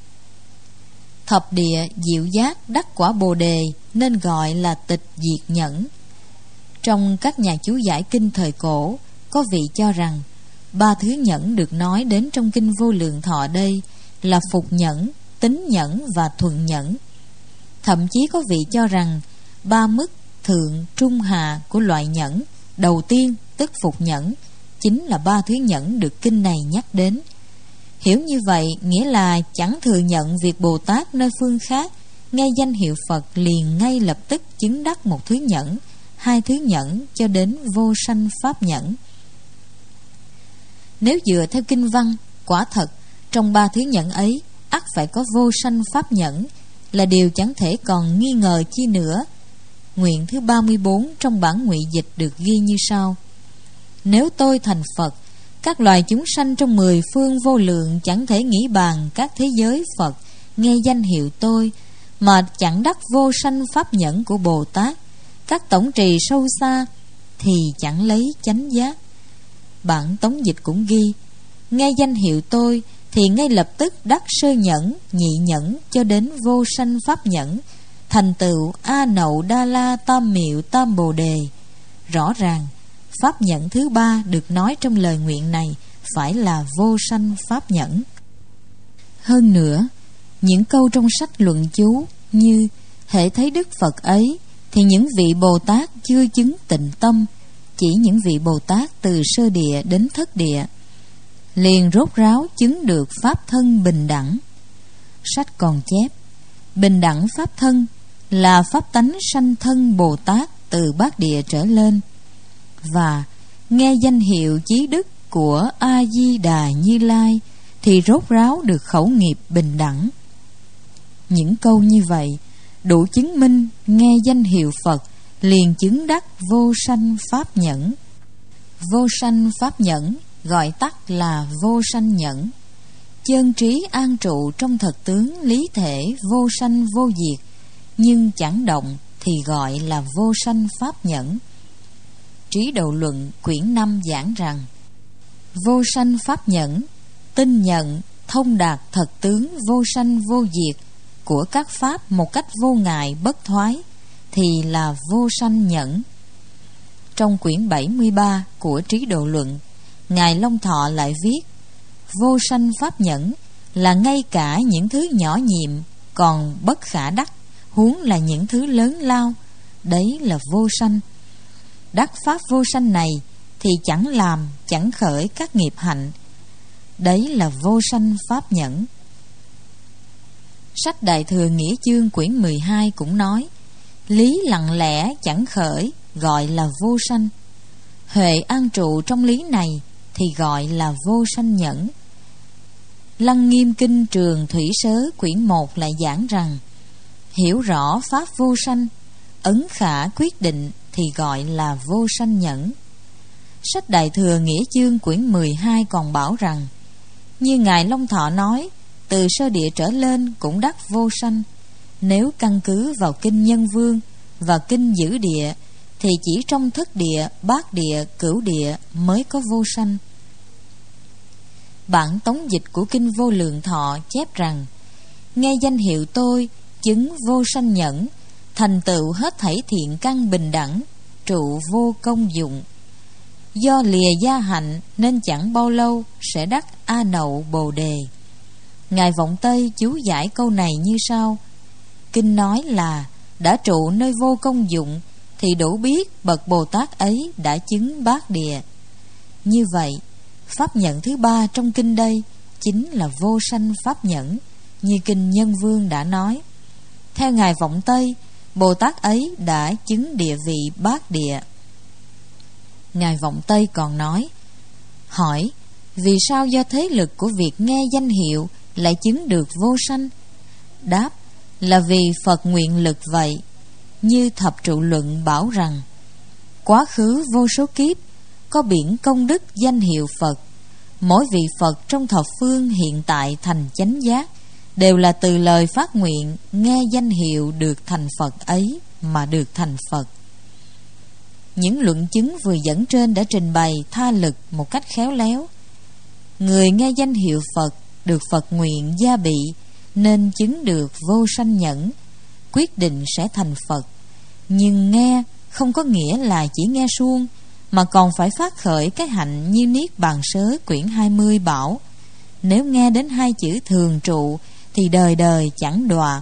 Thập địa, diệu giác đắc quả Bồ đề nên gọi là tịch diệt nhẫn. Trong các nhà chú giải kinh thời cổ, có vị cho rằng 3 thứ nhẫn được nói đến trong kinh Vô Lượng Thọ đây là phục nhẫn, tín nhẫn và thuận nhẫn. Thậm chí có vị cho rằng 3 mức thượng, trung, hạ của loại nhẫn đầu tiên, tức phục nhẫn, chính là 3 thứ nhẫn được kinh này nhắc đến. Hiểu như vậy nghĩa là chẳng thừa nhận việc Bồ Tát nơi phương khác nghe danh hiệu Phật liền ngay lập tức chứng đắc một thứ nhẫn, 2 thứ nhẫn cho đến vô sanh pháp nhẫn. Nếu dựa theo kinh văn, quả thật trong 3 thứ nhẫn ấy, ắt phải có vô sanh pháp nhẫn, là điều chẳng thể còn nghi ngờ chi nữa. Nguyện thứ 34 trong bản ngụy dịch được ghi như sau: Nếu tôi thành Phật, các loài chúng sanh trong 10 phương vô lượng chẳng thể nghĩ bàn các thế giới Phật nghe danh hiệu tôi, mà chẳng đắc vô sanh pháp nhẫn của Bồ Tát, các tổng trì sâu xa, thì chẳng lấy chánh giác. Bản tống dịch cũng ghi: Nghe danh hiệu tôi thì ngay lập tức đắc sơ nhẫn, nhị nhẫn cho đến vô sanh pháp nhẫn, thành tựu A Nậu Đa La Tam Miệu Tam Bồ Đề. Rõ ràng pháp nhẫn thứ 3 được nói trong lời nguyện này phải là vô sanh pháp nhẫn. Hơn nữa, những câu trong sách luận chú như hễ thấy Đức Phật ấy thì những vị Bồ Tát chưa chứng tịnh tâm, chỉ những vị Bồ Tát từ sơ địa đến thất địa liền rốt ráo chứng được pháp thân bình đẳng. Sách còn chép bình đẳng pháp thân là pháp tánh sanh thân Bồ Tát từ bát địa trở lên, và nghe danh hiệu chí đức của A Di Đà Như Lai thì rốt ráo được khẩu nghiệp bình đẳng. Những câu như vậy đủ chứng minh nghe danh hiệu Phật liền chứng đắc vô sanh pháp nhẫn. Vô sanh pháp nhẫn gọi tắt là vô sanh nhẫn. Chân trí an trụ trong thật tướng lý thể vô sanh vô diệt, nhưng chẳng động thì gọi là vô sanh pháp nhẫn. Trí Độ Luận quyển 5 giảng rằng: Vô sanh pháp nhẫn, tin nhận thông đạt thật tướng vô sanh vô diệt của các pháp một cách vô ngại bất thoái, thì là vô sanh nhẫn. Trong quyển 73 của Trí Độ Luận, Ngài Long Thọ lại viết: Vô sanh pháp nhẫn là ngay cả những thứ nhỏ nhiệm còn bất khả đắc, huống là những thứ lớn lao, đấy là vô sanh. Đắc pháp vô sanh này thì chẳng làm, chẳng khởi các nghiệp hạnh, đấy là vô sanh pháp nhẫn. Sách Đại Thừa Nghĩa Chương quyển 12 cũng nói: Lý lặng lẽ chẳng khởi gọi là vô sanh. Huệ an trụ trong lý này thì gọi là vô sanh nhẫn. Lăng Nghiêm Kinh Trường Thủy Sớ quyển 1 lại giảng rằng: Hiểu rõ pháp vô sanh, ấn khả quyết định thì gọi là vô sanh nhẫn. Sách Đại Thừa Nghĩa Chương quyển 12 còn bảo rằng: Như Ngài Long Thọ nói, từ sơ địa trở lên cũng đắc vô sanh. Nếu căn cứ vào kinh Nhân Vương và kinh Giữ Địa thì chỉ trong thất địa, bát địa, cửu địa mới có vô sanh. Bản tống dịch của kinh Vô Lượng Thọ chép rằng: Nghe danh hiệu tôi chứng vô sanh nhẫn, thành tựu hết thảy thiện căn bình đẳng, trụ vô công dụng. Do lìa gia hạnh nên chẳng bao lâu sẽ đắc A Nậu Bồ Đề. Ngài Vọng Tây chú giải câu này như sau: Kinh nói là đã trụ nơi vô công dụng thì đủ biết bậc Bồ Tát ấy đã chứng bát địa. Như vậy, pháp nhẫn thứ 3 trong kinh đây chính là vô sanh pháp nhẫn, như kinh Nhân Vương đã nói. Theo Ngài Vọng Tây, Bồ Tát ấy đã chứng địa vị bát địa. Ngài Vọng Tây còn nói: Hỏi, vì sao do thế lực của việc nghe danh hiệu lại chứng được vô sanh? Đáp, là vì Phật nguyện lực vậy. Như Thập Trụ Luận bảo rằng: Quá khứ vô số kiếp có biển công đức danh hiệu Phật, mỗi vị Phật trong thập phương hiện tại thành chánh giác đều là từ lời phát nguyện nghe danh hiệu được thành Phật ấy mà được thành Phật. Những luận chứng vừa dẫn trên đã trình bày tha lực một cách khéo léo. Người nghe danh hiệu Phật được Phật nguyện gia bị nên chứng được vô sanh nhẫn, quyết định sẽ thành Phật. Nhưng nghe không có nghĩa là chỉ nghe suông, mà còn phải phát khởi cái hạnh như Niết Bàn Sớ quyển 20 bảo: Nếu nghe đến 2 chữ thường trụ thì đời đời chẳng đọa.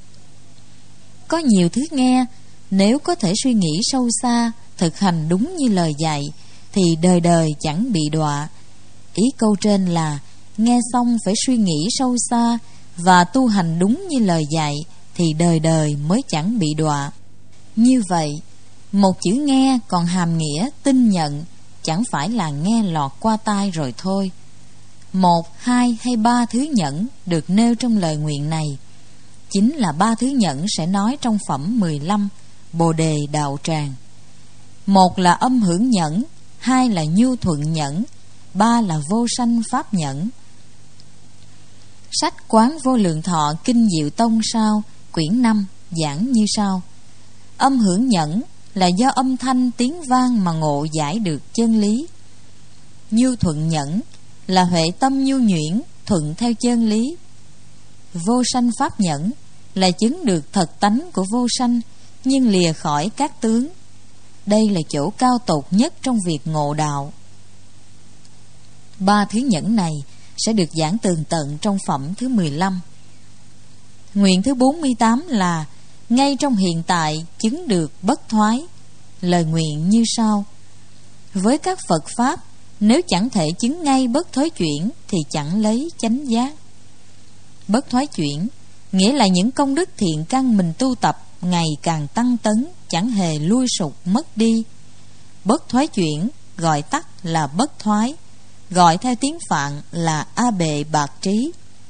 Có nhiều thứ nghe, nếu có thể suy nghĩ sâu xa, thực hành đúng như lời dạy thì đời đời chẳng bị đọa. Ý câu trên là nghe xong phải suy nghĩ sâu xa và tu hành đúng như lời dạy thì đời đời mới chẳng bị đọa. Như vậy, một chữ nghe còn hàm nghĩa tin nhận, chẳng phải là nghe lọt qua tai rồi thôi. 1, 2 hay 3 thứ nhẫn được nêu trong lời nguyện này chính là 3 thứ nhẫn sẽ nói trong phẩm 15 Bồ Đề Đạo Tràng. 1 là âm hưởng nhẫn, 2 là nhu thuận nhẫn, 3 là vô sanh pháp nhẫn. Sách Quán Vô Lượng Thọ Kinh Diệu Tông Sao quyển 5 giảng như sau: âm hưởng nhẫn là do âm thanh tiếng vang mà ngộ giải được chân lý. Nhu thuận nhẫn là huệ tâm nhu nhuyễn thuận theo chân lý. Vô sanh pháp nhẫn là chứng được thật tánh của vô sanh nhưng lìa khỏi các tướng. Đây là chỗ cao tột nhất trong việc ngộ đạo. 3 thứ nhẫn này sẽ được giảng tường tận trong phẩm thứ 15. Nguyện thứ 48 là ngay trong hiện tại chứng được bất thoái. Lời nguyện như sau: với các Phật Pháp, nếu chẳng thể chứng ngay bất thối chuyển thì chẳng lấy chánh giác. Bất thoái chuyển nghĩa là những công đức thiện căn mình tu tập ngày càng tăng tấn, chẳng hề lui sụt mất đi. Bất thoái chuyển gọi tắt là bất thoái, gọi theo tiếng Phạn là A Bệ Bạc Trí.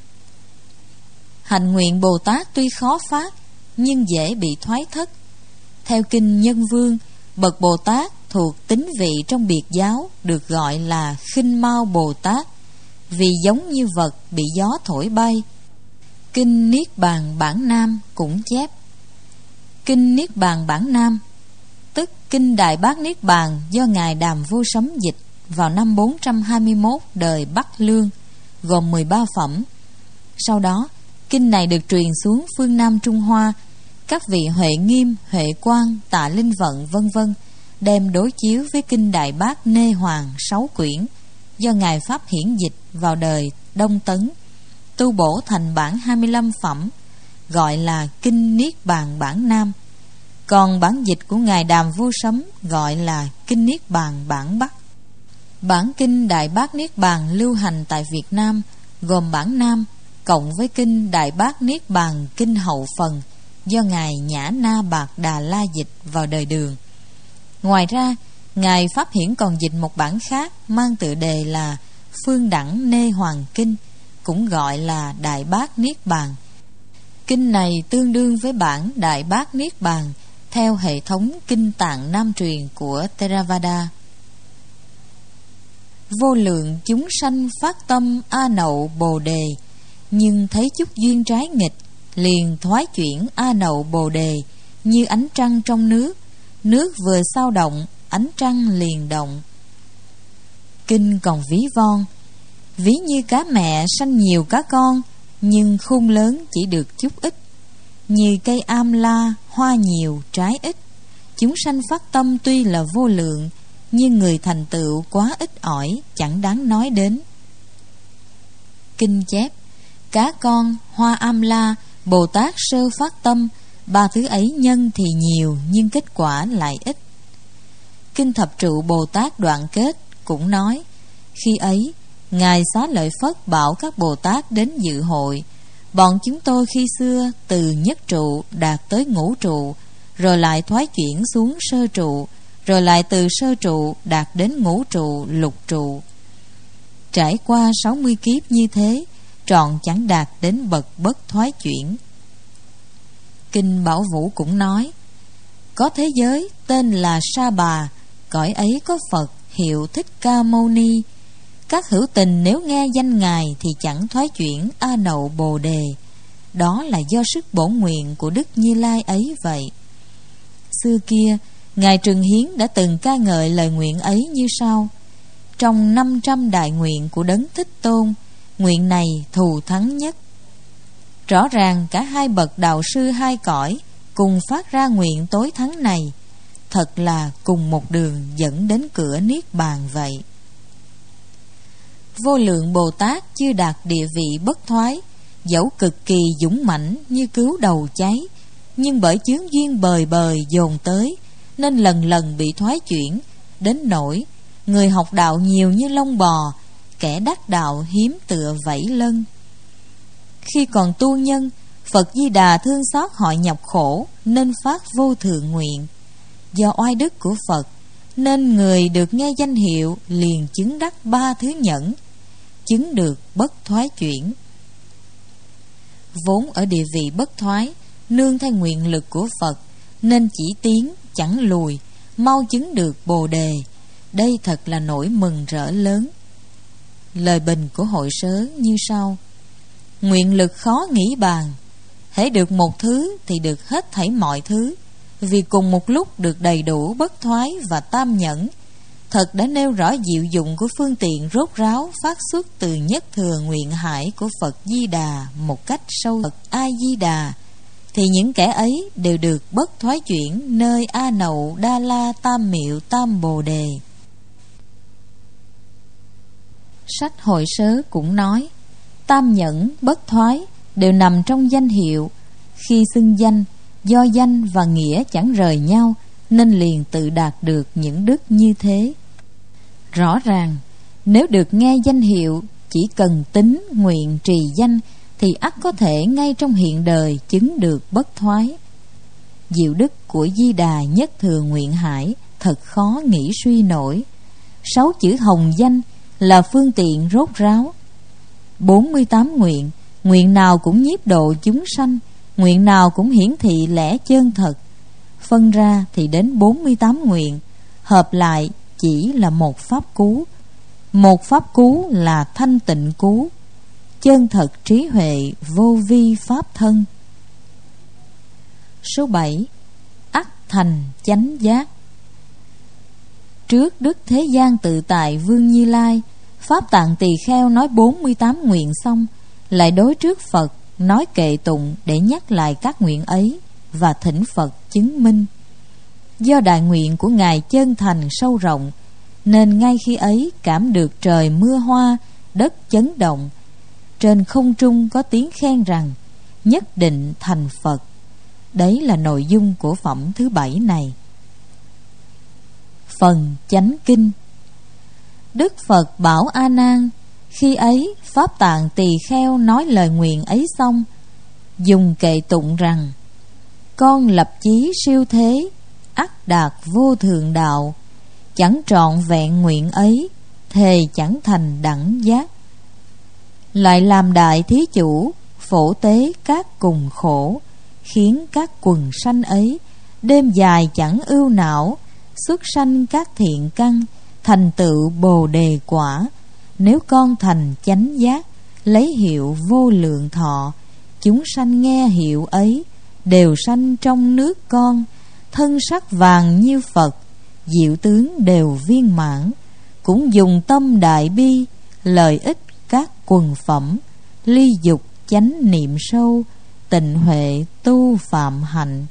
Hành nguyện Bồ Tát tuy khó phát nhưng dễ bị thoái thất. Theo Kinh Nhân Vương, bậc Bồ Tát thuộc tính vị trong biệt giáo được gọi là Khinh Mau Bồ Tát, vì giống như vật bị gió thổi bay. Kinh Niết Bàn Bản Nam cũng chép: Kinh Niết Bàn Bản Nam, tức Kinh Đại Bát Niết Bàn, do Ngài Đàm Vô Sấm dịch vào năm 421 đời Bắc Lương, gồm 13 phẩm. Sau đó, kinh này được truyền xuống phương Nam Trung Hoa. Các vị Huệ Nghiêm, Huệ Quang, Tạ Linh Vận vân vân đem đối chiếu với Kinh Đại Bát Nê Hoàng 6 quyển do Ngài Pháp Hiển dịch vào đời Đông Tấn, tu bổ thành bản 25 phẩm, gọi là Kinh Niết Bàn Bản Nam. Còn bản dịch của Ngài Đàm Vô Sấm gọi là Kinh Niết Bàn Bản Bắc. Bản Kinh Đại Bát Niết Bàn lưu hành tại Việt Nam gồm bản Nam cộng với Kinh Đại Bát Niết Bàn Kinh Hậu Phần do Ngài Nhã Na Bạc Đà La dịch vào đời Đường. Ngoài ra, Ngài Pháp Hiển còn dịch một bản khác mang tựa đề là Phương Đẳng Nê Hoàng Kinh, cũng gọi là Đại Bát Niết Bàn. Kinh này tương đương với bản Đại Bát Niết Bàn theo hệ thống kinh tạng Nam truyền của Theravada. Vô lượng chúng sanh phát tâm A Nậu Bồ Đề, nhưng thấy chút duyên trái nghịch, liền thoái chuyển A Nậu Bồ Đề như ánh trăng trong nước. Nước vừa sao động, ánh trăng liền động. Kinh còn ví von: ví như cá mẹ sanh nhiều cá con, nhưng khôn lớn chỉ được chút ít. Như cây am la, hoa nhiều, trái ít. Chúng sanh phát tâm tuy là vô lượng, nhưng người thành tựu quá ít ỏi, chẳng đáng nói đến. Kinh chép: cá con, hoa am la, Bồ Tát sơ phát tâm, 3 thứ ấy nhân thì nhiều, nhưng kết quả lại ít. Kinh Thập Trụ Bồ Tát đoạn kết cũng nói: khi ấy Ngài Xá Lợi Phất bảo các Bồ Tát đến dự hội. Bọn chúng tôi khi xưa từ nhất trụ đạt tới ngũ trụ, rồi lại thoái chuyển xuống sơ trụ, rồi lại từ sơ trụ đạt đến ngũ trụ, lục trụ. Trải qua 60 kiếp như thế, trọn chẳng đạt đến bậc bất thoái chuyển. Kinh Bảo Vũ cũng nói: có thế giới tên là Sa Bà, cõi ấy có Phật hiệu Thích Ca Mâu Ni. Các hữu tình nếu nghe danh Ngài thì chẳng thoái chuyển A Nậu Bồ Đề. Đó là do sức bổn nguyện của Đức Như Lai ấy vậy. Xưa kia, Ngài Trừng Hiến đã từng ca ngợi lời nguyện ấy như sau: trong 500 đại nguyện của Đấng Thích Tôn, nguyện này thù thắng nhất. Rõ ràng cả hai bậc đạo sư hai cõi cùng phát ra nguyện tối thắng này, thật là cùng một đường dẫn đến cửa Niết Bàn vậy. Vô lượng Bồ Tát chưa đạt địa vị bất thoái, dẫu cực kỳ dũng mãnh như cứu đầu cháy, nhưng bởi chướng duyên bời bời dồn tới, nên lần lần bị thoái chuyển, đến nỗi người học đạo nhiều như lông bò, kẻ đắc đạo hiếm tựa vảy lân. Khi còn tu nhân, Phật Di Đà thương xót họ nhọc khổ, nên phát vô thượng nguyện. Do oai đức của Phật, nên người được nghe danh hiệu liền chứng đắc 3 thứ nhẫn. chứng được bất thoái chuyển. Vốn ở địa vị bất thoái, nương theo nguyện lực của Phật, nên chỉ tiến chẳng lùi, mau chứng được Bồ đề. Đây thật là nỗi mừng rỡ lớn. Lời bình của hội sớ như sau: nguyện lực khó nghĩ bàn, hễ được một thứ thì được hết thảy mọi thứ, vì cùng một lúc được đầy đủ bất thoái và tam nhẫn. Thật đã nêu rõ diệu dụng của phương tiện rốt ráo phát xuất từ nhất thừa nguyện hải của Phật Di Đà một cách sâu. Phật A Di Đà thì những kẻ ấy đều được bất thoái chuyển nơi A Nậu Đa La Tam Miệu Tam Bồ Đề. Sách hội sớ cũng nói tam nhẫn bất thoái đều nằm trong danh hiệu. Khi xưng danh, do danh và nghĩa chẳng rời nhau, nên liền tự đạt được những đức như thế. Rõ ràng, nếu được nghe danh hiệu, chỉ cần tín nguyện trì danh thì ắt có thể ngay trong hiện đời chứng được bất thoái. Diệu đức của Di Đà nhất thừa nguyện hải thật khó nghĩ suy nổi. 6 chữ hồng danh là phương tiện rốt ráo. 48 nguyện, nguyện nào cũng nhiếp độ chúng sanh, nguyện nào cũng hiển thị lẽ chân thật. Phân ra thì đến 48 nguyện, hợp lại chỉ là một pháp cú. Một pháp cú là thanh tịnh cú, chân thật trí huệ vô vi pháp thân. Số 7. Ắt thành chánh giác. Trước Đức Thế Gian Tự Tại Vương Như Lai, Pháp Tạng Tỳ Kheo nói 48 nguyện xong, lại đối trước Phật nói kệ tụng để nhắc lại các nguyện ấy và thỉnh Phật chứng minh. Do đại nguyện của Ngài chân thành sâu rộng, nên ngay khi ấy cảm được trời mưa hoa, đất chấn động. Trên không trung có tiếng khen rằng nhất định thành Phật. Đấy là nội dung của phẩm thứ 7 này. Phần chánh kinh. Đức Phật bảo A Nan, khi ấy Pháp Tạng Tỳ Kheo nói lời nguyện ấy xong, dùng kệ tụng rằng: con lập chí siêu thế, ắt đạt vô thượng đạo. Chẳng trọn vẹn nguyện ấy, thề chẳng thành đẳng giác. Lại làm đại thí chủ, phổ tế các cùng khổ, khiến các quần sanh ấy đêm dài chẳng ưu não, xuất sanh các thiện căn, thành tựu Bồ đề quả. Nếu con thành chánh giác, lấy hiệu vô lượng thọ, chúng sanh nghe hiệu ấy, đều sanh trong nước con, thân sắc vàng như Phật, diệu tướng đều viên mãn. Cũng dùng tâm đại bi, lợi ích các quần phẩm, ly dục chánh niệm sâu, tịnh huệ tu phạm hạnh.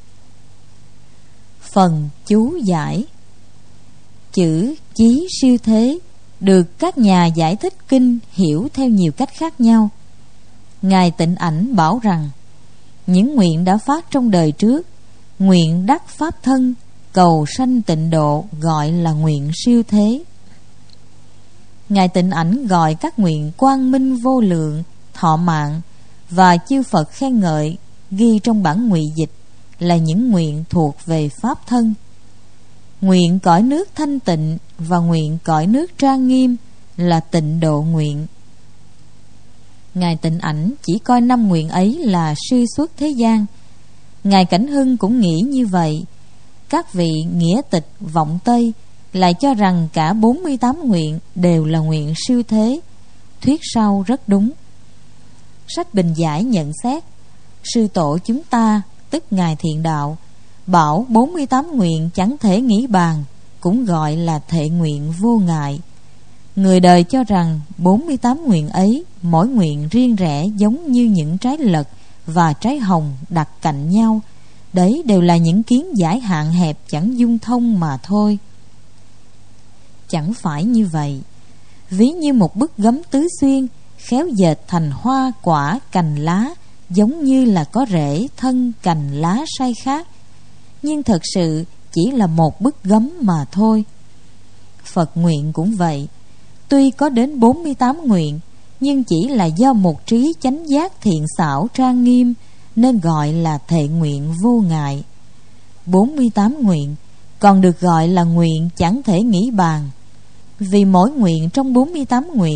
Phần chú giải. Chữ chí siêu thế được các nhà giải thích kinh hiểu theo nhiều cách khác nhau. Ngài Tịnh Ảnh bảo rằng những nguyện đã phát trong đời trước, nguyện đắc pháp thân, cầu sanh tịnh độ gọi là nguyện siêu thế. Ngài Tịnh Ảnh gọi các nguyện quang minh vô lượng, thọ mạng và chư Phật khen ngợi ghi trong bản ngụy dịch là những nguyện thuộc về pháp thân. Nguyện cõi nước thanh tịnh và nguyện cõi nước trang nghiêm là tịnh độ nguyện. Ngài Tịnh Ảnh chỉ coi 5 nguyện ấy là suy xuất thế gian. Ngài Cảnh Hưng cũng nghĩ như vậy. Các vị nghĩa tịch vọng Tây lại cho rằng cả 48 nguyện đều là nguyện siêu thế. Thuyết sau rất đúng. Sách Bình Giải nhận xét, sư tổ chúng ta, tức Ngài Thiện Đạo, bảo 48 nguyện chẳng thể nghĩ bàn, cũng gọi là thệ nguyện vô ngại. Người đời cho rằng 48 nguyện ấy, mỗi nguyện riêng rẽ giống như những trái lật và trái hồng đặt cạnh nhau. Đấy đều là những kiến giải hạn hẹp chẳng dung thông mà thôi. Chẳng phải như vậy. Ví như một bức gấm tứ xuyên, khéo dệt thành hoa quả cành lá, giống như là có rễ thân cành lá sai khác, nhưng thật sự chỉ là một bức gấm mà thôi. Phật nguyện cũng vậy. Tuy có đến 48 nguyện, nhưng chỉ là do một trí chánh giác thiện xảo trang nghiêm, nên gọi là thệ nguyện vô ngại. 48 nguyện còn được gọi là nguyện chẳng thể nghĩ bàn, vì mỗi nguyện trong 48 nguyện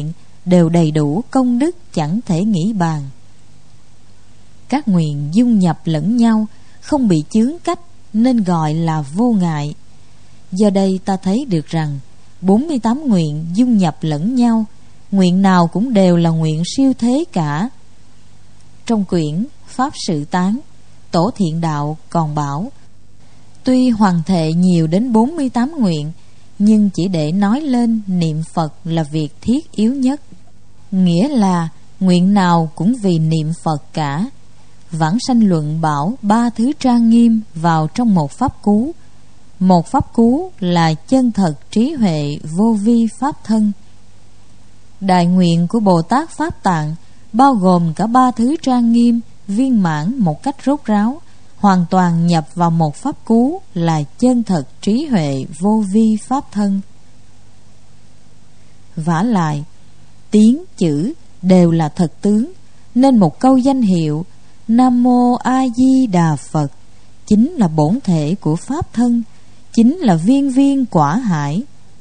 đều đầy đủ công đức chẳng thể nghĩ bàn. Các nguyện dung nhập lẫn nhau, không bị chướng cách nên gọi là vô ngại. Do đây ta thấy được rằng 48 nguyện dung nhập lẫn nhau, nguyện nào cũng đều là nguyện siêu thế cả. Trong quyển Pháp Sự Tán, Tổ Thiện Đạo còn bảo: tuy hoàn thệ nhiều đến 48 nguyện, nhưng chỉ để nói lên niệm Phật là việc thiết yếu nhất. Nghĩa là nguyện nào cũng vì niệm Phật cả. Vãng Sanh Luận bảo 3 thứ trang nghiêm vào trong một pháp cú. Một pháp cú là chân thật trí huệ vô vi pháp thân. Đại nguyện của Bồ Tát Pháp Tạng bao gồm cả 3 thứ trang nghiêm viên mãn một cách rốt ráo, hoàn toàn nhập vào một pháp cú là chân thật trí huệ vô vi pháp thân. Vả lại, tiếng chữ đều là thật tướng, nên một câu danh hiệu Nam Mô A Di Đà Phật chính là bổn thể của pháp thân, chính là viên viên quả hải.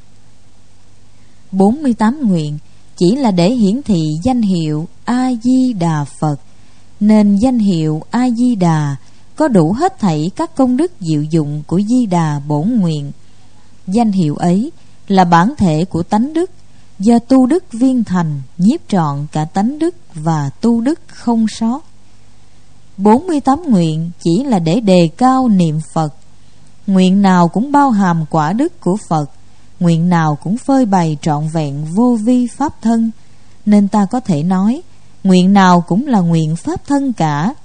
48 nguyện chỉ là để hiển thị danh hiệu A Di Đà Phật, nên danh hiệu A Di Đà có đủ hết thảy các công đức diệu dụng của Di Đà bổn nguyện. Danh hiệu ấy là bản thể của tánh đức, do tu đức viên thành, nhiếp trọn cả tánh đức và tu đức không sót. 48 nguyện chỉ là để đề cao niệm Phật. Nguyện nào cũng bao hàm quả đức của Phật, nguyện nào cũng phơi bày trọn vẹn vô vi pháp thân, nên ta có thể nói nguyện nào cũng là nguyện pháp thân cả.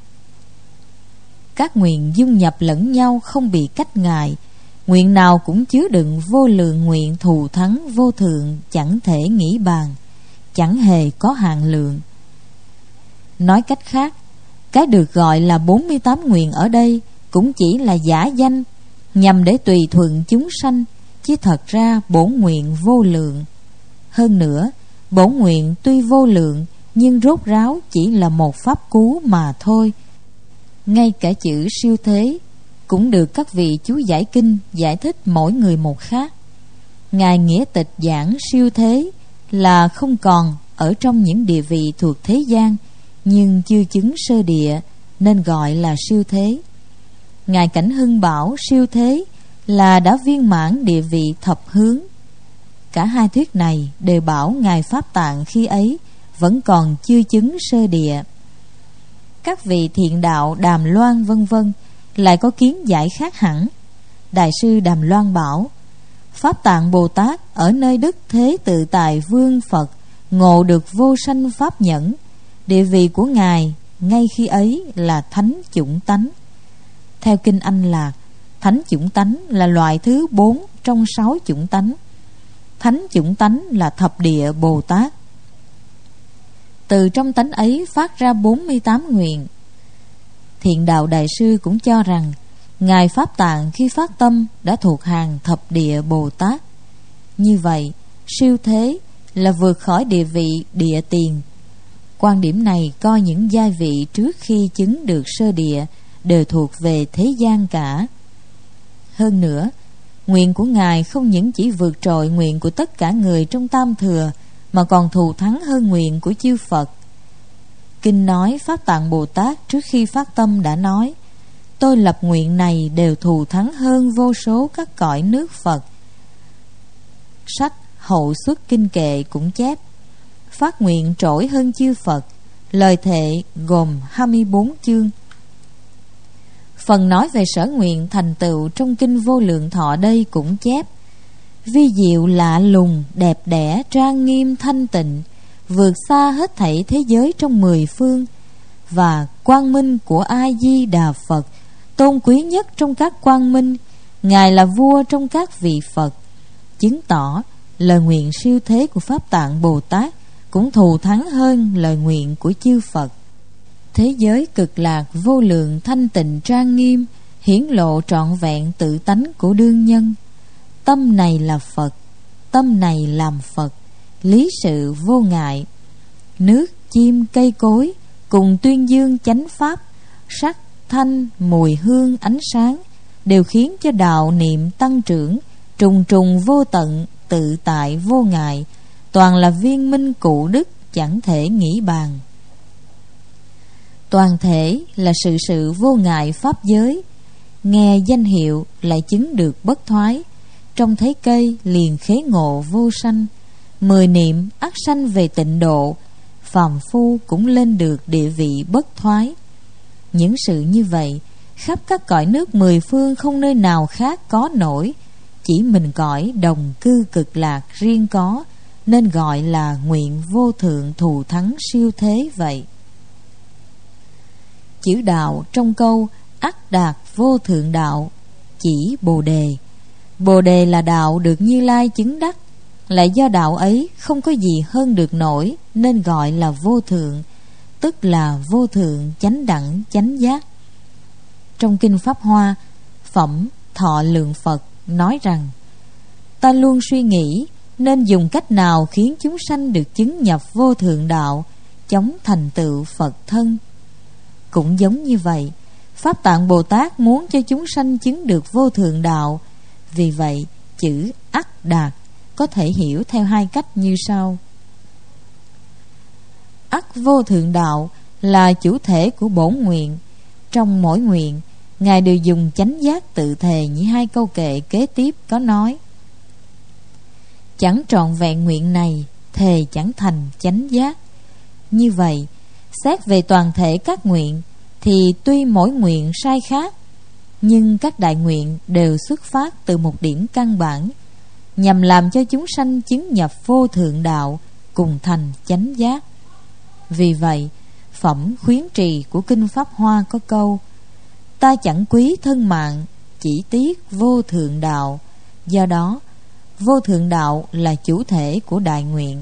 Các nguyện dung nhập lẫn nhau không bị cách ngại, nguyện nào cũng chứa đựng vô lượng nguyện thù thắng vô thượng chẳng thể nghĩ bàn, chẳng hề có hạn lượng. Nói cách khác, cái được gọi là 48 nguyện ở đây cũng chỉ là giả danh, nhằm để tùy thuận chúng sanh, chứ thật ra bổn nguyện vô lượng. Hơn nữa, bổn nguyện tuy vô lượng nhưng rốt ráo chỉ là một pháp cú mà thôi. Ngay cả chữ siêu thế cũng được các vị chú giải kinh giải thích mỗi người một khác. Ngài Nghĩa Tịch giảng siêu thế là không còn ở trong những địa vị thuộc thế gian, nhưng chưa chứng sơ địa nên gọi là siêu thế. Ngài Cảnh Hưng bảo siêu thế là đã viên mãn địa vị thập hướng. Cả hai thuyết này đều bảo Ngài Pháp Tạng khi ấy vẫn còn chưa chứng sơ địa. Các vị thiện đạo Đàm Loan vân vân lại có kiến giải khác hẳn. Đại sư Đàm Loan bảo Pháp Tạng Bồ Tát ở nơi Đức Thế Tự Tại Vương Phật ngộ được vô sanh pháp nhẫn. Địa vị của Ngài ngay khi ấy là thánh chủng tánh. Theo kinh Anh Lạc, thánh chủng tánh là loại thứ 4 trong 6 chủng tánh. Thánh chủng tánh là thập địa Bồ Tát. Từ trong tánh ấy phát ra 48 nguyện. Thiện đạo đại sư cũng cho rằng Ngài Pháp Tạng khi phát tâm đã thuộc hàng thập địa Bồ Tát. Như vậy, siêu thế là vượt khỏi địa vị địa tiền. Quan điểm này coi những giai vị trước khi chứng được sơ địa đều thuộc về thế gian cả. Hơn nữa, nguyện của Ngài không những chỉ vượt trội nguyện của tất cả người trong tam thừa, mà còn thù thắng hơn nguyện của chư Phật. Kinh nói Pháp Tạng Bồ Tát trước khi phát tâm đã nói: tôi lập nguyện này đều thù thắng hơn vô số các cõi nước Phật. Sách Hậu Xuất Kinh Kệ cũng chép: phát nguyện trỗi hơn chư Phật. Lời thệ gồm 24 chương. Phần nói về sở nguyện thành tựu trong kinh Vô Lượng Thọ đây cũng chép: vi diệu lạ lùng, đẹp đẽ, trang nghiêm, thanh tịnh, vượt xa hết thảy thế giới trong 10 phương, và quang minh của A Di Đà Phật tôn quý nhất trong các quang minh. Ngài là vua trong các vị Phật, chứng tỏ lời nguyện siêu thế của Pháp Tạng Bồ Tát cũng thù thắng hơn lời nguyện của chư Phật. Thế giới cực lạc vô lượng thanh tịnh trang nghiêm, hiển lộ trọn vẹn tự tánh của đương nhân. Tâm này là Phật, tâm này làm Phật, lý sự vô ngại. Nước, chim, cây cối cùng tuyên dương chánh pháp, sắc, thanh, mùi, hương, ánh sáng đều khiến cho đạo niệm tăng trưởng, trùng trùng vô tận, tự tại vô ngại, toàn là viên minh cụ đức, chẳng thể nghĩ bàn. Toàn thể là sự vô ngại pháp giới, nghe danh hiệu lại chứng được bất thoái, trông thấy cây liền khế ngộ vô sanh, 10 niệm ắt sanh về tịnh độ, phàm phu cũng lên được địa vị bất thoái. Những sự như vậy khắp các cõi nước 10 phương không nơi nào khác có nổi, chỉ mình cõi đồng cư cực lạc riêng có, nên gọi là nguyện vô thượng thù thắng siêu thế vậy. Chữ đạo trong câu ắt đạt vô thượng đạo chỉ Bồ Đề. Bồ Đề là đạo được Như Lai chứng đắc, lại do đạo ấy không có gì hơn được nổi, nên gọi là vô thượng, tức là vô thượng chánh đẳng chánh giác. Trong Kinh Pháp Hoa, Phẩm Thọ Lượng Phật nói rằng: ta luôn suy nghĩ nên dùng cách nào khiến chúng sanh được chứng nhập vô thượng đạo, chóng thành tựu Phật thân. Cũng giống như vậy, Pháp Tạng Bồ Tát muốn cho chúng sanh chứng được vô thượng đạo. Vì vậy, chữ ắt đạt có thể hiểu theo hai cách như sau. Ắt vô thượng đạo là chủ thể của bổn nguyện. Trong mỗi nguyện, Ngài đều dùng chánh giác tự thề như hai câu kệ kế tiếp có nói: chẳng trọn vẹn nguyện này, thề chẳng thành chánh giác. Như vậy, xét về toàn thể các nguyện thì tuy mỗi nguyện sai khác, nhưng các đại nguyện đều xuất phát từ một điểm căn bản, nhằm làm cho chúng sanh chứng nhập vô thượng đạo, cùng thành chánh giác. Vì vậy, phẩm khuyến trì của Kinh Pháp Hoa có câu: ta chẳng quý thân mạng, chỉ tiếc vô thượng đạo. Do đó, vô thượng đạo là chủ thể của đại nguyện.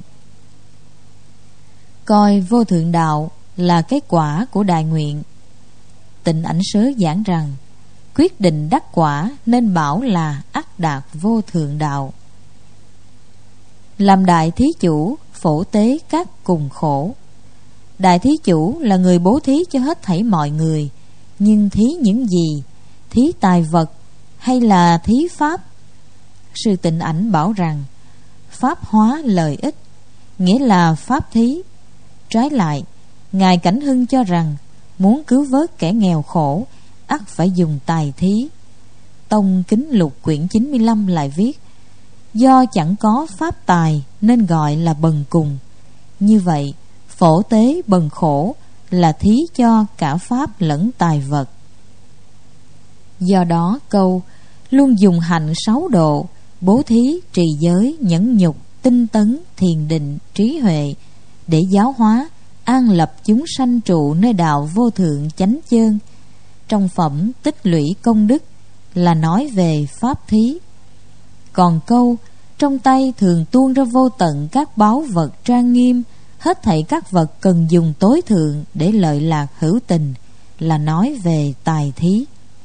Coi vô thượng đạo là cái quả của đại nguyện. Tịnh Ảnh Sớ giảng rằng, quyết định đắc quả nên bảo là ắt đạt vô thượng đạo. Làm đại thí chủ, phổ tế các cùng khổ. Đại thí chủ là người bố thí cho hết thảy mọi người, nhưng thí những gì? Thí tài vật hay là thí pháp? Sư Tịnh Ảnh bảo rằng, pháp hóa lợi ích, nghĩa là pháp thí. Trái lại, Ngài Cảnh Hưng cho rằng, muốn cứu vớt kẻ nghèo khổ, ắt phải dùng tài thí. Tông Kính Lục quyển 95 lại viết: do chẳng có pháp tài nên gọi là bần cùng. Như vậy, phổ tế bần khổ là thí cho cả pháp lẫn tài vật. Do đó câu luôn dùng hạnh 6 độ, bố thí, trì giới, nhẫn nhục, tinh tấn, thiền định, trí huệ, để giáo hóa, an lập chúng sanh trụ nơi đạo vô thượng chánh chơn. Trong phẩm tích lũy công đức là nói về pháp thí. Còn câu trong tay thường tuôn ra vô tận các báu vật trang nghiêm, hết thảy các vật cần dùng tối thượng để lợi lạc hữu tình, là nói về tài thí.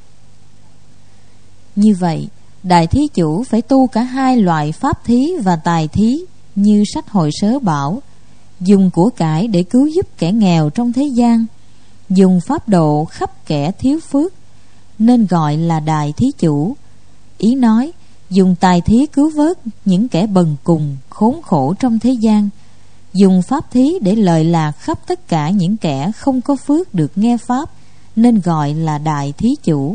Như vậy, đại thí chủ phải tu cả hai loại pháp thí và tài thí, như sách Hội Sớ bảo: dùng của cải để cứu giúp kẻ nghèo trong thế gian, dùng pháp độ khắp kẻ thiếu phước, nên gọi là đại thí chủ. Ý nói, dùng tài thí cứu vớt những kẻ bần cùng, khốn khổ trong thế gian, dùng pháp thí để lợi lạc khắp tất cả những kẻ không có phước được nghe pháp, nên gọi là đại thí chủ.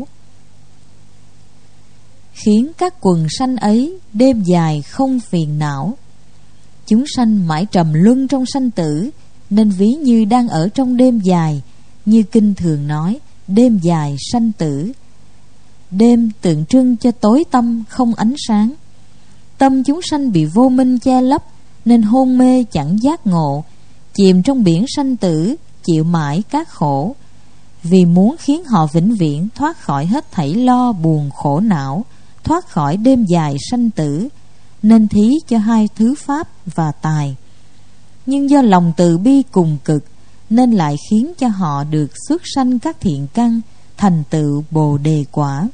Khiến các quần sanh ấy đêm dài không phiền não. Chúng sanh mãi trầm luân trong sanh tử, nên ví như đang ở trong đêm dài, như kinh thường nói: đêm dài sanh tử. Đêm tượng trưng cho tối tăm không ánh sáng. Tâm chúng sanh bị vô minh che lấp, nên hôn mê chẳng giác ngộ, chìm trong biển sanh tử, chịu mãi các khổ. Vì muốn khiến họ vĩnh viễn thoát khỏi hết thảy lo buồn khổ não, thoát khỏi đêm dài sanh tử, nên thí cho hai thứ pháp và tài. Nhưng do lòng từ bi cùng cực, nên lại khiến cho họ được xuất sanh các thiện căn, thành tựu Bồ Đề quả.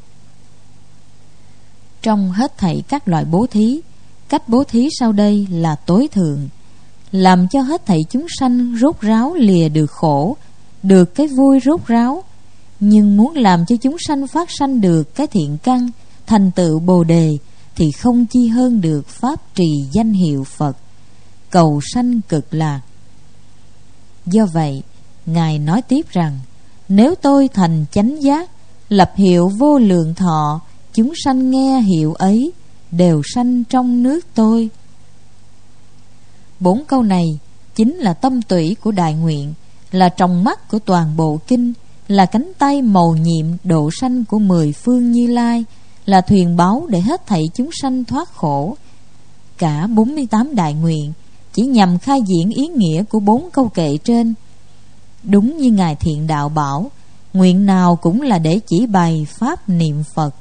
Trong hết thảy các loại bố thí, cách bố thí sau đây là tối thượng, làm cho hết thảy chúng sanh rốt ráo lìa được khổ, được cái vui rốt ráo. Nhưng muốn làm cho chúng sanh phát sanh được cái thiện căn, thành tựu Bồ Đề, thì không chi hơn được pháp trì danh hiệu Phật. cầu sanh cực lạc. Do vậy, Ngài nói tiếp rằng: nếu tôi thành chánh giác, lập hiệu vô lượng thọ, chúng sanh nghe hiệu ấy đều sanh trong nước tôi. 4 câu này chính là tâm tủy của đại nguyện, là tròng mắt của toàn bộ kinh, là cánh tay mầu nhiệm độ sanh của 10 phương Như Lai, là thuyền báo để hết thảy chúng sanh thoát khổ. Cả 48 đại nguyện chỉ nhằm khai diễn ý nghĩa của 4 câu kệ trên. Đúng như Ngài Thiện Đạo bảo, nguyện nào cũng là để chỉ bày pháp niệm Phật.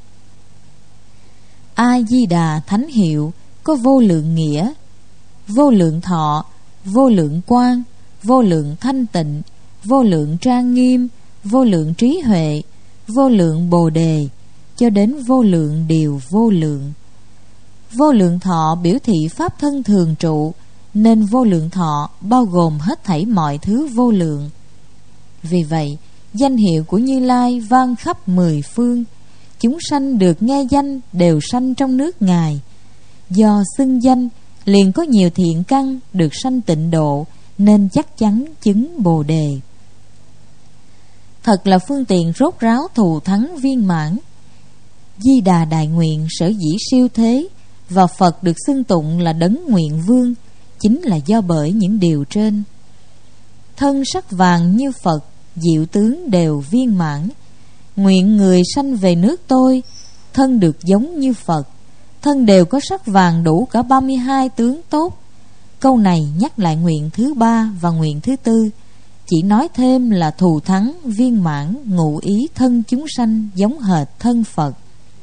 A Di Đà thánh hiệu có vô lượng nghĩa, vô lượng thọ, vô lượng quang, vô lượng thanh tịnh, vô lượng trang nghiêm, vô lượng trí huệ, vô lượng bồ đề, cho đến vô lượng điều vô lượng. Vô lượng thọ biểu thị pháp thân thường trụ, nên vô lượng thọ bao gồm hết thảy mọi thứ vô lượng. Vì vậy, danh hiệu của Như Lai vang khắp 10 phương, chúng sanh được nghe danh đều sanh trong nước Ngài. Do xưng danh, liền có nhiều thiện căn được sanh tịnh độ, nên chắc chắn chứng bồ đề. Thật là phương tiện rốt ráo thù thắng viên mãn. Di Đà đại nguyện sở dĩ siêu thế, và Phật được xưng tụng là Đấng Nguyện Vương, chính là do bởi những điều trên. Thân sắc vàng như Phật, diệu tướng đều viên mãn. Nguyện người sanh về nước tôi, thân được giống như Phật, thân đều có sắc vàng đủ cả 32 tướng tốt. Câu này nhắc lại nguyện thứ 3 và nguyện thứ 4, chỉ nói thêm là thù thắng viên mãn ngụ ý thân chúng sanh giống hệt thân Phật.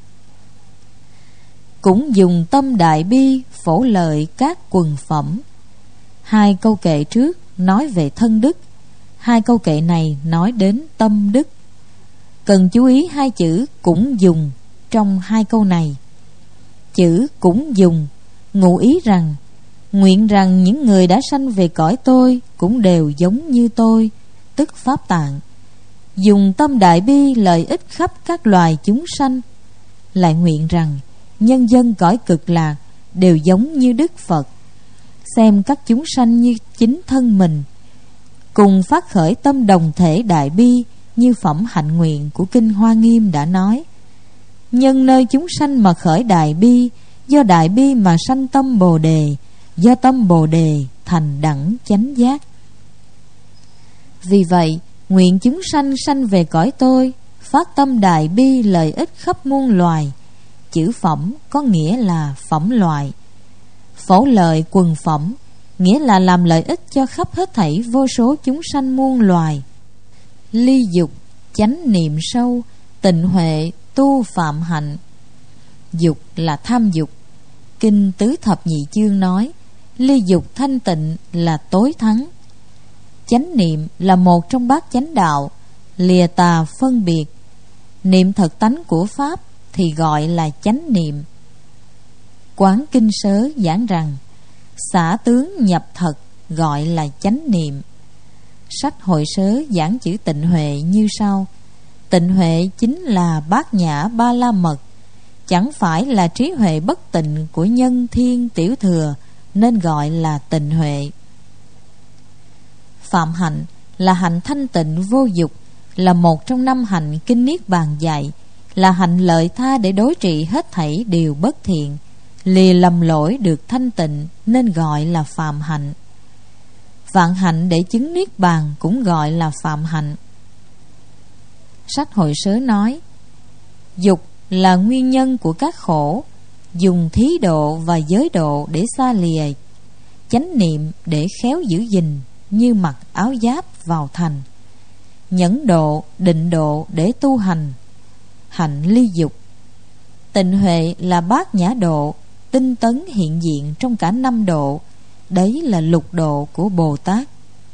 Cũng dùng tâm đại bi phổ lợi các quần phẩm. 2 câu kệ trước nói về thân đức, 2 câu kệ này nói đến tâm đức. Cần chú ý 2 chữ cũng dùng trong 2 câu này. Chữ cũng dùng ngụ ý rằng nguyện rằng những người đã sanh về cõi tôi cũng đều giống như tôi, tức Pháp Tạng. Dùng tâm đại bi lợi ích khắp các loài chúng sanh. Lại nguyện rằng nhân dân cõi cực lạc đều giống như Đức Phật, xem các chúng sanh như chính thân mình, cùng phát khởi tâm đồng thể đại bi, như phẩm hạnh nguyện của Kinh Hoa Nghiêm đã nói: nhân nơi chúng sanh mà khởi đại bi, do đại bi mà sanh tâm bồ đề, do tâm bồ đề thành đẳng chánh giác. Vì vậy, nguyện chúng sanh sanh về cõi tôi, phát tâm đại bi lợi ích khắp muôn loài. Chữ phẩm có nghĩa là phẩm loại. Phổ lợi quần phẩm nghĩa là làm lợi ích cho khắp hết thảy vô số chúng sanh muôn loài. Ly dục chánh niệm sâu, tịnh huệ tu phạm hạnh. Dục là tham dục. Kinh Tứ Thập Nhị Chương nói ly dục thanh tịnh là tối thắng. Chánh niệm là một trong bát chánh đạo, lìa tà phân biệt. Niệm thật tánh của Pháp thì gọi là chánh niệm. Quán Kinh Sớ giảng rằng xả tướng nhập thật gọi là chánh niệm. Sách Hội Sớ giảng chữ tịnh huệ như sau: tịnh huệ chính là bát nhã ba la mật, chẳng phải là trí huệ bất tịnh của nhân thiên tiểu thừa, nên gọi là tịnh huệ. Phạm hạnh là hạnh thanh tịnh vô dục, là một trong 5 hạnh Kinh Niết Bàn dạy, là hạnh lợi tha để đối trị hết thảy điều bất thiện, lìa lầm lỗi được thanh tịnh, nên gọi là phạm hạnh. Vạn hạnh để chứng Niết Bàn cũng gọi là phạm hạnh. Sách Hội Sớ nói dục là nguyên nhân của các khổ, dùng thí độ và giới độ để xa lìa, chánh niệm để khéo giữ gìn như mặc áo giáp vào thành, nhẫn độ, định độ để tu hành, hạnh ly dục. Tịnh huệ là bát nhã độ, tinh tấn hiện diện trong cả 5 độ, đấy là lục độ của Bồ Tát.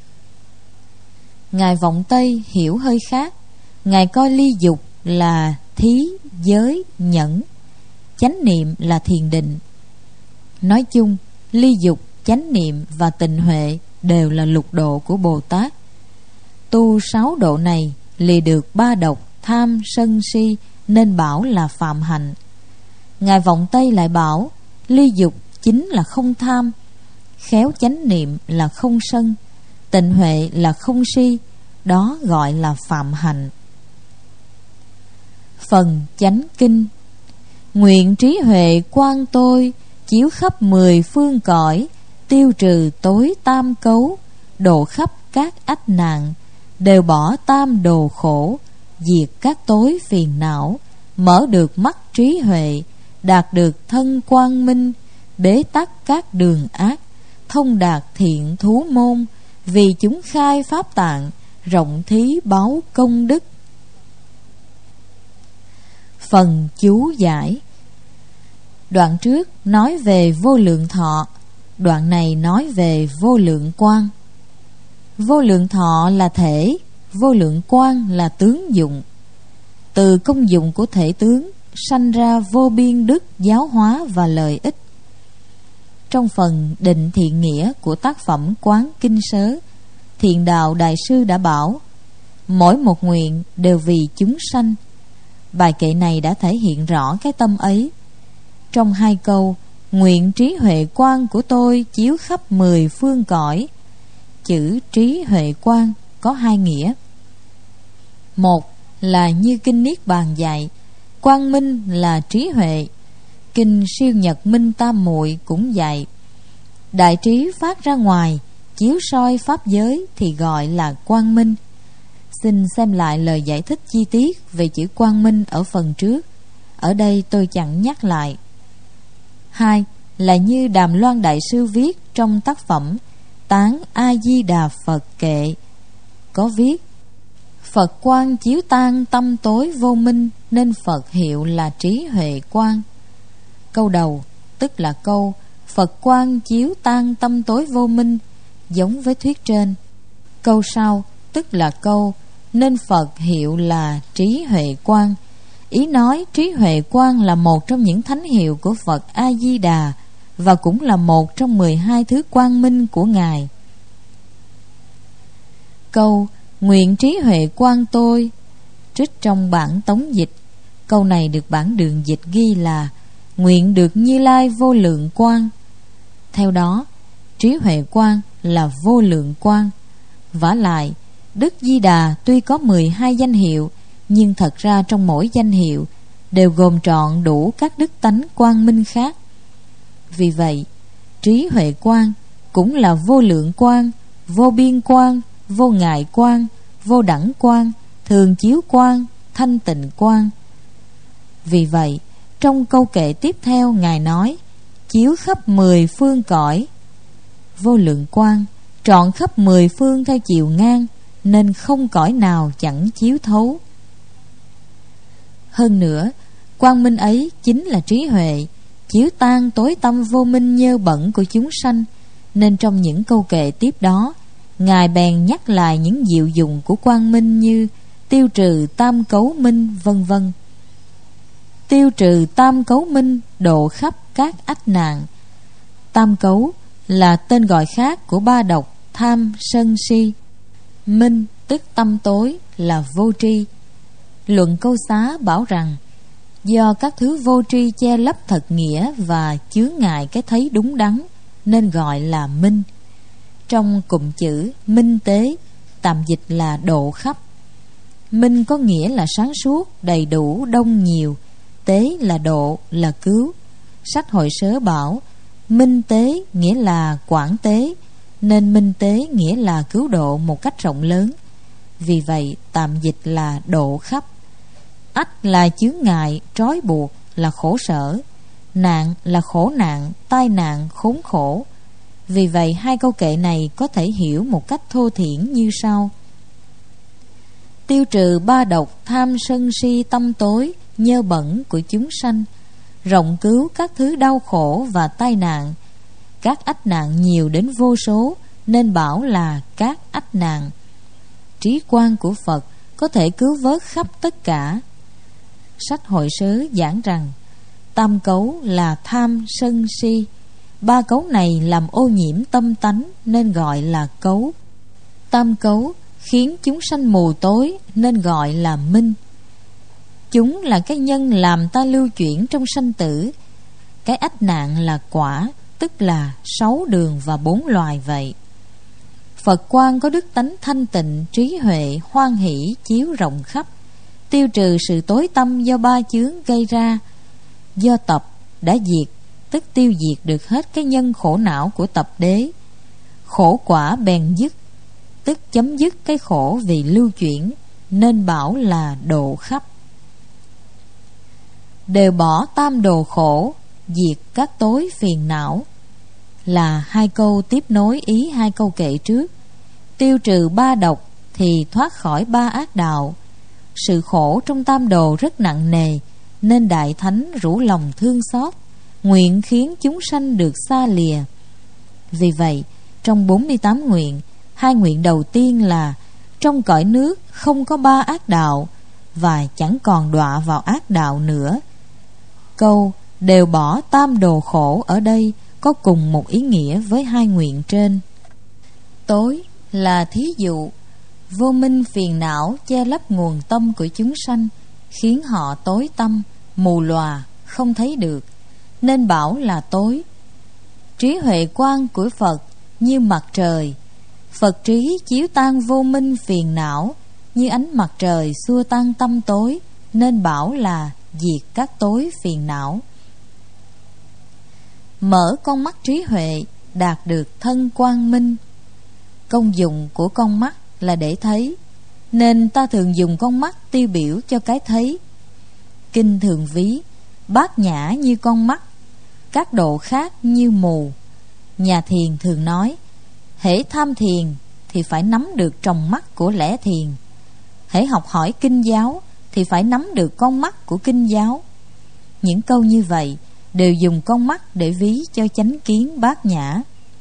Ngài Vọng Tây hiểu hơi khác. Ngài coi ly dục là thí, giới, nhẫn, chánh niệm là thiền định. Nói chung, ly dục, chánh niệm và tịnh huệ đều là lục độ của Bồ Tát. Tu 6 độ này lìa được 3 độc tham sân si, nên bảo là phạm hạnh. Ngài Vọng Tây lại bảo ly dục chính là không tham, khéo chánh niệm là không sân, tịnh huệ là không si, đó gọi là phạm hạnh. Phần chánh kinh. Nguyện trí huệ quang tôi, chiếu khắp 10 phương cõi, tiêu trừ tối tam cấu, độ khắp các ách nạn, đều bỏ tam đồ khổ, diệt các tối phiền não, mở được mắt trí huệ, đạt được thân quang minh, bế tắc các đường ác, thông đạt thiện thú môn, vì chúng khai pháp tạng, rộng thí báo công đức. Phần chú giải. Đoạn trước nói về vô lượng thọ, đoạn này nói về vô lượng quang. Vô lượng thọ là thể, vô lượng quang là tướng dụng. Từ công dụng của thể tướng sanh ra vô biên đức giáo hóa và lợi ích. Trong phần định thiện nghĩa của tác phẩm Quán Kinh Sớ, Thiện Đạo Đại Sư đã bảo: mỗi một nguyện đều vì chúng sanh. Bài kệ này đã thể hiện rõ cái tâm ấy. Trong 2 câu nguyện trí huệ quang của tôi chiếu khắp 10 phương cõi, chữ trí huệ quang có 2 nghĩa. Một là như kinh Niết Bàn dạy, quang minh là trí huệ. Kinh Siêu Nhật Minh Tam Muội cũng dạy, đại trí phát ra ngoài, chiếu soi pháp giới thì gọi là quang minh. Xin xem lại lời giải thích chi tiết về chữ quang minh ở phần trước, ở đây tôi chẳng nhắc lại. 2 là như Đàm Loan Đại Sư viết trong tác phẩm Tán A Di Đà Phật Kệ, có viết: Phật quang chiếu tan tâm tối vô minh, nên Phật hiệu là trí huệ quang. Câu đầu tức là câu Phật quang chiếu tan tâm tối vô minh, giống với thuyết trên. Câu sau tức là câu nên Phật hiệu là trí huệ quang. Ý nói trí huệ quang là một trong những thánh hiệu của Phật A Di Đà, và cũng là một trong 12 thứ quang minh của Ngài. Câu nguyện trí huệ quang tôi trích trong bản tống dịch. Câu này được bản đường dịch ghi là nguyện được Như Lai vô lượng quang. Theo đó, trí huệ quang là vô lượng quang. Vả lại, Đức Di Đà tuy có 12 danh hiệu, nhưng thật ra trong mỗi danh hiệu đều gồm trọn đủ các đức tánh quang minh khác. Vì vậy, trí huệ quang cũng là vô lượng quang, vô biên quang, vô ngại quang, vô đẳng quang, thường chiếu quang, thanh tịnh quang. Vì vậy, trong câu kệ tiếp theo Ngài nói chiếu khắp 10 phương cõi. Vô lượng quang trọn khắp 10 phương theo chiều ngang, nên không cõi nào chẳng chiếu thấu. Hơn nữa, quang minh ấy chính là trí huệ, chiếu tan tối tăm vô minh nhơ bẩn của chúng sanh. Nên trong những câu kệ tiếp đó, Ngài bèn nhắc lại những diệu dụng của quang minh như tiêu trừ tam cấu minh, vân vân. Tiêu trừ tam cấu minh, độ khắp các ách nạn. Tam cấu là tên gọi khác của 3 độc tham, sân, si. Minh tức tâm tối là vô tri. Luận Câu Xá bảo rằng do các thứ vô tri che lấp thật nghĩa và chướng ngại cái thấy đúng đắn, nên gọi là minh. Trong cụm chữ minh tế, tạm dịch là độ khắp. Minh có nghĩa là sáng suốt, đầy đủ, đông nhiều. Tế là độ, là cứu. Sách Hội Sớ bảo minh tế nghĩa là quảng tế, nên minh tế nghĩa là cứu độ một cách rộng lớn. Vì vậy tạm dịch là độ khắp. Ách là chướng ngại, trói buộc, là khổ sở. Nạn là khổ nạn, tai nạn, khốn khổ. Vì vậy 2 câu kệ này có thể hiểu một cách thô thiển như sau: tiêu trừ 3 độc tham sân si tâm tối nhơ bẩn của chúng sanh, rộng cứu các thứ đau khổ và tai nạn. Các ách nạn nhiều đến vô số, nên bảo là các ách nạn. Trí quang của Phật có thể cứu vớt khắp tất cả. Sách Hội Sớ giảng rằng tam cấu là tham sân si. 3 cấu này làm ô nhiễm tâm tánh, nên gọi là cấu. Tam cấu khiến chúng sanh mù tối, nên gọi là minh. Chúng là cái nhân làm ta lưu chuyển trong sanh tử. Cái ách nạn là quả, tức tức là 6 đường và 4 loài vậy. Phật quang có đức tánh thanh tịnh, trí huệ, hoan hỷ, chiếu rộng khắp, tiêu trừ sự tối tăm do ba chướng gây ra. Do tập đã diệt, tức tiêu diệt được hết cái nhân khổ não của tập đế. Khổ quả bèn dứt, tức chấm dứt cái khổ vì lưu chuyển, nên bảo là độ khắp. Đều bỏ tam đồ khổ, diệt các tối phiền não, là 2 câu tiếp nối ý 2 câu kệ trước. Tiêu trừ 3 độc thì thoát khỏi 3 ác đạo. Sự khổ trong tam đồ rất nặng nề, nên Đại Thánh rủ lòng thương xót, nguyện khiến chúng sanh được xa lìa. Vì vậy, trong 48 nguyện, 2 nguyện đầu tiên là trong cõi nước không có 3 ác đạo và chẳng còn đọa vào ác đạo nữa. Câu đều bỏ tam đồ khổ ở đây có cùng một ý nghĩa với 2 nguyện trên. Tối là thí dụ, vô minh phiền não che lấp nguồn tâm của chúng sanh, khiến họ tối tâm, mù lòa, không thấy được, nên bảo là tối. Trí huệ quang của Phật như mặt trời, Phật trí chiếu tan vô minh phiền não, như ánh mặt trời xua tan tâm tối, nên bảo là diệt các tối phiền não. Mở con mắt trí huệ, đạt được thân quang minh. Công dụng của con mắt là để thấy, nên ta thường dùng con mắt tiêu biểu cho cái thấy. Kinh thường ví bát nhã như con mắt, các độ khác như mù. Nhà thiền thường nói, hễ tham thiền thì phải nắm được tròng mắt của lẽ thiền, hễ học hỏi kinh giáo thì phải nắm được con mắt của kinh giáo. Những câu như vậy đều dùng con mắt để ví cho chánh kiến bát nhã.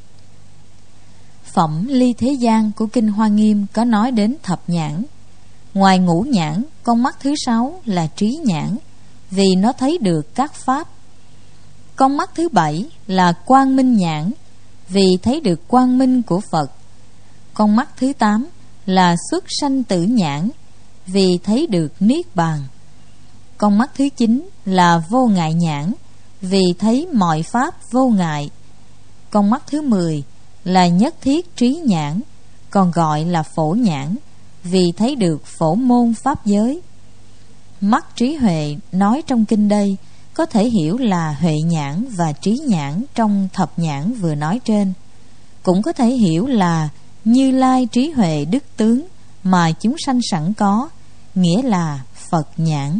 Phẩm ly thế gian của Kinh Hoa Nghiêm có nói đến thập nhãn. Ngoài ngũ nhãn, con mắt thứ 6 là trí nhãn, vì nó thấy được các pháp. Con mắt thứ 7 là quang minh nhãn, vì thấy được quang minh của Phật. Con mắt thứ 8 là xuất sanh tử nhãn, vì thấy được niết bàn. Con mắt thứ 9 là vô ngại nhãn, vì thấy mọi pháp vô ngại. Con mắt thứ 10 là nhất thiết trí nhãn, còn gọi là phổ nhãn, vì thấy được phổ môn pháp giới. Mắt trí huệ nói trong kinh đây có thể hiểu là huệ nhãn và trí nhãn trong thập nhãn vừa nói trên. Cũng có thể hiểu là Như Lai trí huệ đức tướng mà chúng sanh sẵn có, nghĩa là Phật nhãn.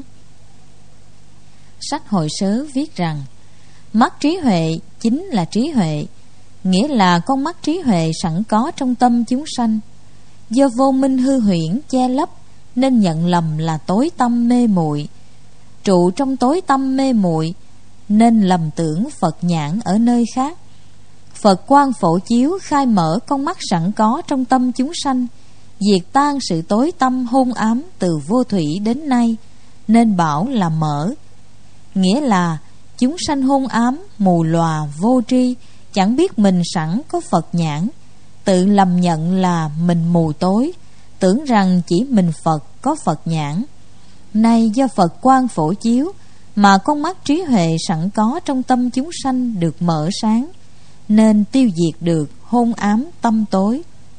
Sách Hội Sớ viết rằng mắt trí huệ chính là trí huệ, nghĩa là con mắt trí huệ sẵn có trong tâm chúng sanh. Do vô minh hư huyễn che lấp nên nhận lầm là tối tâm mê muội, trụ trong tối tâm mê muội nên lầm tưởng Phật nhãn ở nơi khác. Phật quang phổ chiếu khai mở con mắt sẵn có trong tâm chúng sanh, diệt tan sự tối tâm hôn ám từ vô thủy đến nay, nên bảo là mở. Nghĩa là chúng sanh hôn ám, mù lòa, vô tri, chẳng biết mình sẵn có Phật nhãn, tự lầm nhận là mình mù tối, tưởng rằng chỉ mình Phật có Phật nhãn. Nay do Phật quang phổ chiếu mà con mắt trí huệ sẵn có trong tâm chúng sanh được mở sáng, nên tiêu diệt được hôn ám tâm tối.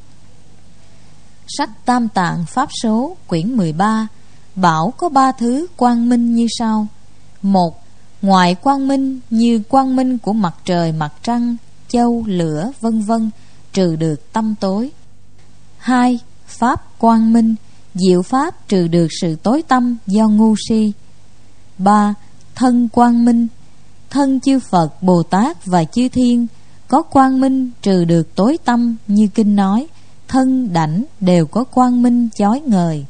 Sách Tam Tạng Pháp Số quyển 13 bảo có 3 thứ quang minh như sau. 1. Ngoại quang minh như quang minh của mặt trời, mặt trăng, châu, lửa, vân vân, trừ được tâm tối. 2. Pháp quang minh, diệu pháp trừ được sự tối tâm do ngu si. 3. Thân quang minh, thân chư Phật, Bồ Tát và chư Thiên có quang minh trừ được tối tâm, như kinh nói, thân đảnh đều có quang minh chói ngời.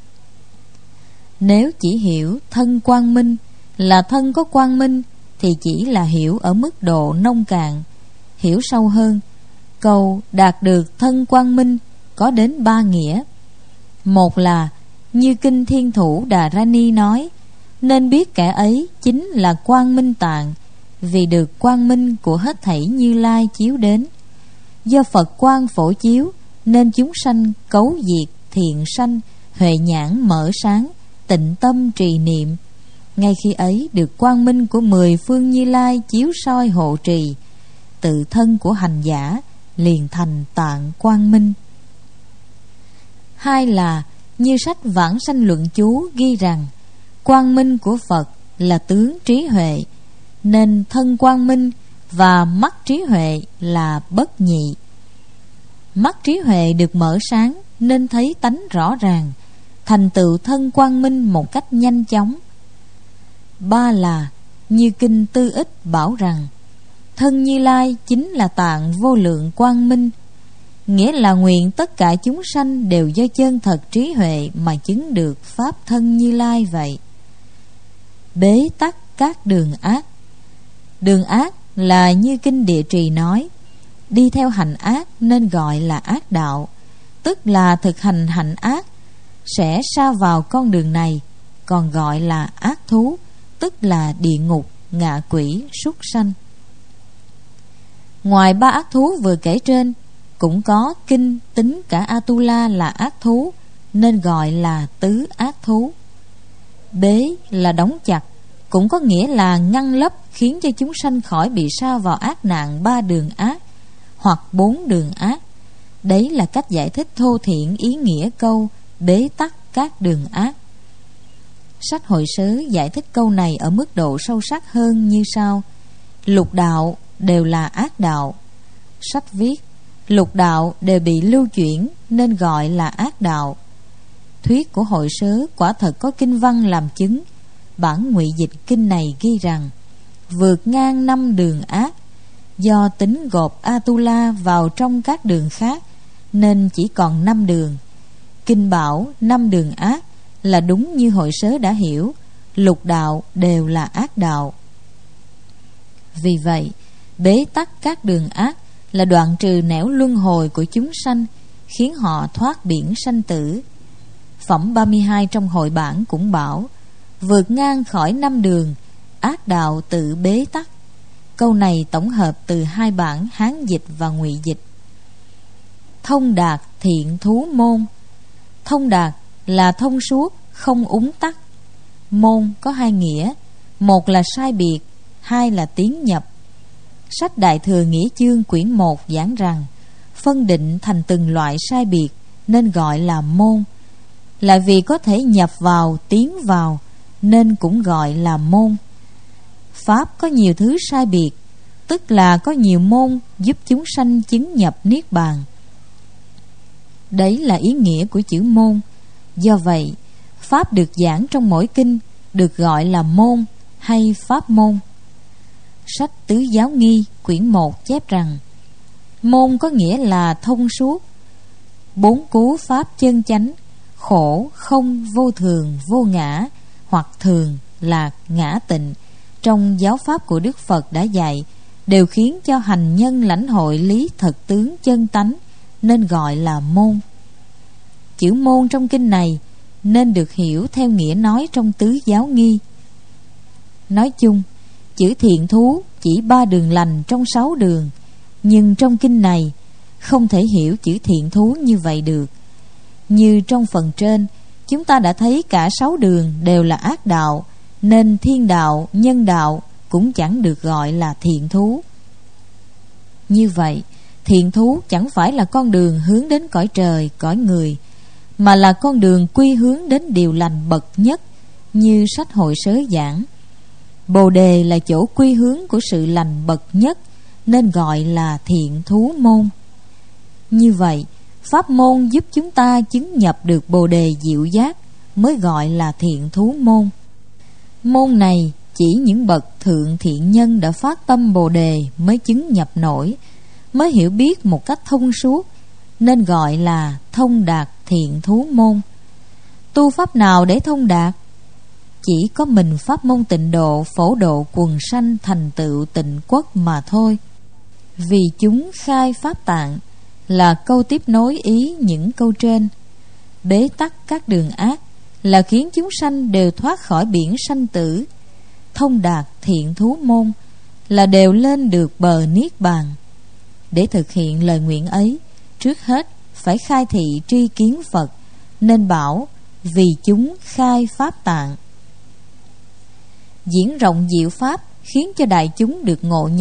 Nếu chỉ hiểu thân quang minh là thân có quang minh thì chỉ là hiểu ở mức độ nông cạn. Hiểu sâu hơn, câu đạt được thân quang minh có đến 3 nghĩa. Một là như kinh Thiên Thủ Đà Ra Ni nói, nên biết kẻ ấy chính là quang minh tạng, vì được quang minh của hết thảy Như Lai chiếu đến. Do Phật quang phổ chiếu nên chúng sanh cấu diệt, thiện sanh, huệ nhãn mở sáng, tịnh tâm trì niệm. Ngay khi ấy được quang minh của 10 phương Như Lai chiếu soi hộ trì, tự thân của hành giả liền thành tạng quang minh. Hai là như sách Vãng Sanh Luận Chú ghi rằng quang minh của Phật là tướng trí huệ, nên thân quang minh và mắt trí huệ là bất nhị. Mắt trí huệ được mở sáng nên thấy tánh rõ ràng, thành tựu thân quang minh một cách nhanh chóng. Ba là như kinh Tư Ích bảo rằng thân Như Lai chính là tạng vô lượng quang minh, nghĩa là nguyện tất cả chúng sanh đều do chân thật trí huệ mà chứng được pháp thân Như Lai vậy. Bế tắc các đường ác. Đường ác là như kinh Địa Trì nói, đi theo hành ác nên gọi là ác đạo, tức là thực hành hạnh ác sẽ sa vào con đường này, còn gọi là ác thú, tức là địa ngục, ngạ quỷ, súc sanh. Ngoài ba ác thú vừa kể trên, cũng có kinh tính cả Atula là ác thú, nên gọi là tứ ác thú. Bế là đóng chặt, cũng có nghĩa là ngăn lấp, khiến cho chúng sanh khỏi bị sa vào ác nạn ba đường ác hoặc bốn đường ác. Đấy là cách giải thích thô thiển ý nghĩa câu bế tắc các đường ác. Sách Hội Sớ giải thích câu này ở mức độ sâu sắc hơn như sau: lục đạo đều là ác đạo. Sách viết lục đạo đều bị lưu chuyển nên gọi là ác đạo. Thuyết của Hội Sớ quả thật có kinh văn làm chứng. Bản ngụy dịch kinh này ghi rằng vượt ngang 5 đường ác, do tính gộp Atula vào trong các đường khác nên chỉ còn 5 đường. Kinh bảo 5 đường ác là đúng như Hội Sớ đã hiểu, lục đạo đều là ác đạo. Vì vậy, bế tắc các đường ác là đoạn trừ nẻo luân hồi của chúng sanh, khiến họ thoát biển sanh tử. Phẩm 32 trong hội bản cũng bảo vượt ngang khỏi 5 đường, ác đạo tự bế tắc. Câu này tổng hợp từ hai bản Hán dịch và Ngụy dịch. Thông đạt thiện thú môn. Thông đạt là thông suốt, không úng tắc. Môn có hai nghĩa, một là sai biệt, hai là tiến nhập. Sách Đại Thừa Nghĩa Chương quyển 1 giảng rằng phân định thành từng loại sai biệt nên gọi là môn. Lại vì có thể nhập vào, tiến vào nên cũng gọi là môn. Pháp có nhiều thứ sai biệt, tức là có nhiều môn giúp chúng sanh chứng nhập niết bàn. Đấy là ý nghĩa của chữ môn. Do vậy, pháp được giảng trong mỗi kinh được gọi là môn hay pháp môn. Sách Tứ Giáo Nghi quyển 1 chép rằng môn có nghĩa là thông suốt, bốn cú pháp chân chánh, khổ, không, vô thường, vô ngã, hoặc thường, lạc, ngã tịnh trong giáo pháp của Đức Phật đã dạy đều khiến cho hành nhân lãnh hội lý thật tướng chân tánh nên gọi là môn. Chữ môn trong kinh này nên được hiểu theo nghĩa nói trong Tứ Giáo Nghi. Nói chung, chữ thiện thú chỉ 3 đường lành trong 6 đường, nhưng trong kinh này không thể hiểu chữ thiện thú như vậy được. Như trong phần trên, chúng ta đã thấy cả 6 đường đều là ác đạo, nên thiên đạo, nhân đạo cũng chẳng được gọi là thiện thú. Như vậy, thiện thú chẳng phải là con đường hướng đến cõi trời, cõi người, mà là con đường quy hướng đến điều lành bậc nhất, như sách Hội Sớ giảng. Bồ đề là chỗ quy hướng của sự lành bậc nhất, nên gọi là thiện thú môn. Như vậy, pháp môn giúp chúng ta chứng nhập được bồ đề diệu giác mới gọi là thiện thú môn. Môn này chỉ những bậc thượng thiện nhân đã phát tâm bồ đề mới chứng nhập nổi, mới hiểu biết một cách thông suốt, nên gọi là thông đạt thiện thú môn. Tu pháp nào để thông đạt? Chỉ có mình pháp môn tịnh độ phổ độ quần sanh thành tựu tịnh quốc mà thôi. Vì chúng khai pháp tạng là câu tiếp nối ý những câu trên. Bế tắc các đường ác là khiến chúng sanh đều thoát khỏi biển sanh tử. Thông đạt thiện thú môn là đều lên được bờ niết bàn. Để thực hiện lời nguyện ấy, trước hết phải khai thị tri kiến Phật, nên bảo vì chúng khai pháp tạng. Diễn rộng diệu pháp khiến cho đại chúng được ngộ nhập,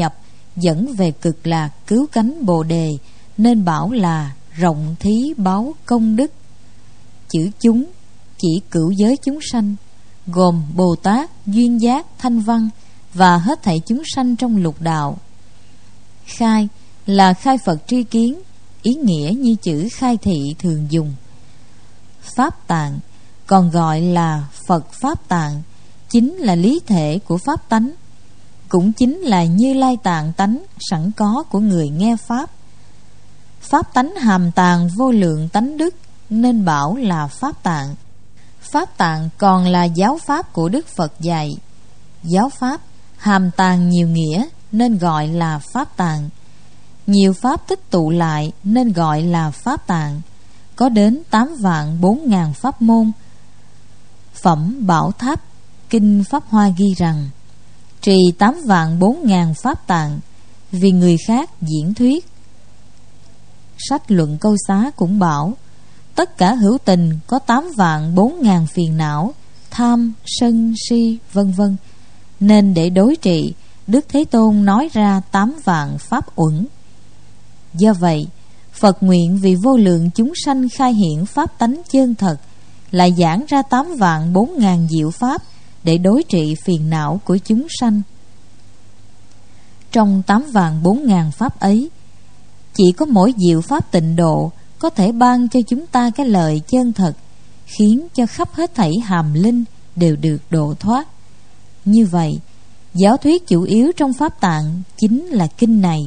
dẫn về cực lạc cứu cánh Bồ đề, nên bảo là rộng thí báo công đức. Chữ chúng chỉ cửu giới chúng sanh, gồm Bồ Tát, Duyên Giác, Thanh Văn và hết thảy chúng sanh trong lục đạo. Khai là khai Phật tri kiến, ý nghĩa như chữ khai thị thường dùng. Pháp tạng còn gọi là Phật Pháp tạng, chính là lý thể của Pháp tánh, cũng chính là Như Lai tạng tánh sẵn có của người nghe Pháp. Pháp tánh hàm tàng vô lượng tánh đức, nên bảo là Pháp tạng. Pháp tạng còn là giáo pháp của Đức Phật dạy. Giáo pháp hàm tàng nhiều nghĩa, nên gọi là Pháp tạng. Nhiều pháp tích tụ lại, nên gọi là Pháp tạng. Có đến 8.400.000 pháp môn. Phẩm Bảo Tháp Kinh Pháp Hoa ghi rằng, trì 8.400.000 pháp tạng, vì người khác diễn thuyết. Sách Luận Câu Xá cũng bảo, tất cả hữu tình có 8.400.000 phiền não, tham, sân, si, vân vân. Nên để đối trị, Đức Thế Tôn nói ra 8 vạn pháp uẩn. Do vậy, Phật nguyện vì vô lượng chúng sanh khai hiển pháp tánh chân thật, lại giảng ra 8.400.000 diệu pháp để đối trị phiền não của chúng sanh. Trong 8.400.000 pháp ấy, chỉ có mỗi diệu pháp tịnh độ có thể ban cho chúng ta cái lợi chân thật, khiến cho khắp hết thảy hàm linh đều được độ thoát. Như vậy, giáo thuyết chủ yếu trong pháp tạng chính là kinh này.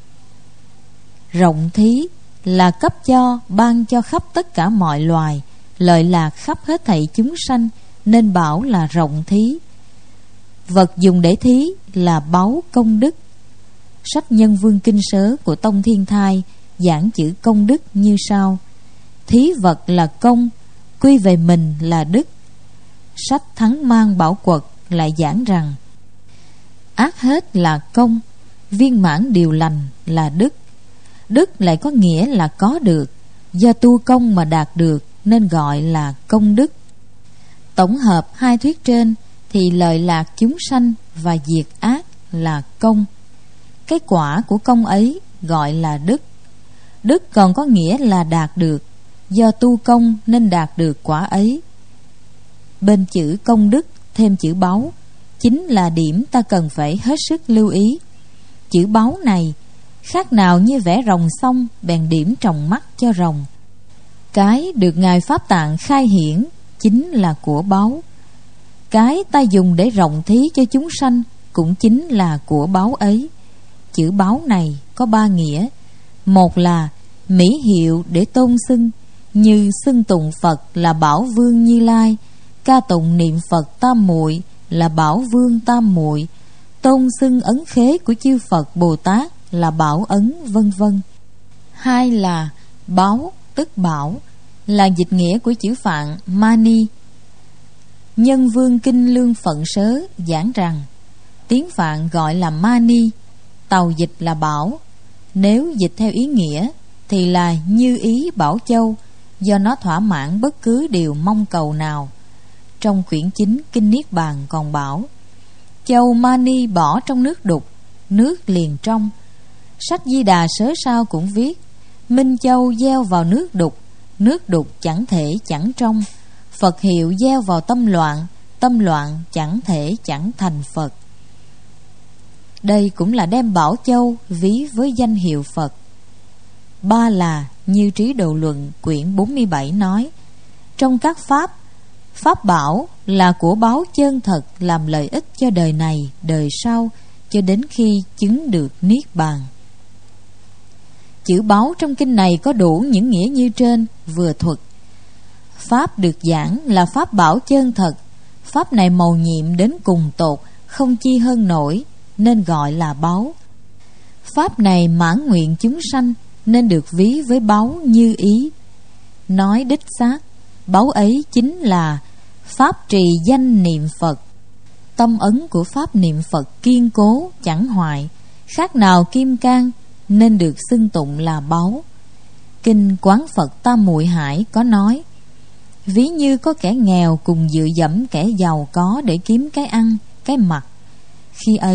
Rộng thí là cấp cho, ban cho khắp tất cả mọi loài, lợi lạc khắp hết thảy chúng sanh, nên bảo là rộng thí. Vật dùng để thí là báu công đức. Sách Nhân Vương Kinh Sớ của Tông Thiên Thai giảng chữ công đức như sau: thí vật là công, quy về mình là đức. Sách Thắng Mang Bảo Quật lại giảng rằng, ác hết là công, viên mãn điều lành là đức. Đức lại có nghĩa là có được, do tu công mà đạt được, nên gọi là công đức. Tổng hợp hai thuyết trên thì lợi lạc chúng sanh và diệt ác là công. Cái quả của công ấy gọi là đức. Đức còn có nghĩa là đạt được, do tu công nên đạt được quả ấy. Bên chữ công đức thêm chữ báu, chính là điểm ta cần phải hết sức lưu ý. Chữ báu này khác nào như vẽ rồng xong bèn điểm tròng mắt cho rồng. Cái được Ngài Pháp Tạng khai hiển chính là của báu. Cái ta dùng để rộng thí cho chúng sanh cũng chính là của báu ấy. Chữ báu này có 3 nghĩa. Một là mỹ hiệu để tôn xưng, như xưng tụng Phật là Bảo Vương Như Lai, ca tụng niệm Phật Tam Muội là Bảo Vương Tam Muội, tôn xưng ấn khế của chư Phật Bồ Tát là Bảo Ấn, vân vân. Hai là báu tức bảo, là dịch nghĩa của chữ Phạn Mani. Nhân Vương Kinh Lương Phận Sớ giảng rằng, tiếng Phạn gọi là Mani, tàu dịch là bảo. Nếu dịch theo ý nghĩa thì là như ý bảo châu, do nó thỏa mãn bất cứ điều mong cầu nào. Trong quyển 9 Kinh Niết Bàn còn bảo, châu Mani bỏ trong nước đục, nước liền trong. Sách Di Đà Sớ Sao cũng viết, Minh Châu gieo vào nước đục chẳng thể chẳng trong. Phật hiệu gieo vào tâm loạn chẳng thể chẳng thành Phật. Đây cũng là đem bảo châu ví với danh hiệu Phật. Ba là như Trí Độ Luận quyển 47 nói, trong các pháp bảo là của báu chân thật, làm lợi ích cho đời này đời sau, cho đến khi chứng được Niết Bàn. Chữ báu trong kinh này có đủ những nghĩa như trên vừa thuật. Pháp được giảng là pháp bảo chân thật. Pháp này mầu nhiệm đến cùng tột, không chi hơn nổi, nên gọi là báu. Pháp này mãn nguyện chúng sanh, nên được ví với báu như ý. Nói đích xác, báu ấy chính là pháp trì danh niệm Phật. Tâm ấn của pháp niệm Phật kiên cố chẳng hoại, khác nào kim cang, nên được xưng tụng là báu. Kinh Quán Phật Tam Muội Hải có nói, ví như có kẻ nghèo cùng dựa dẫm kẻ giàu có để kiếm cái ăn, cái mặc. Khi ấy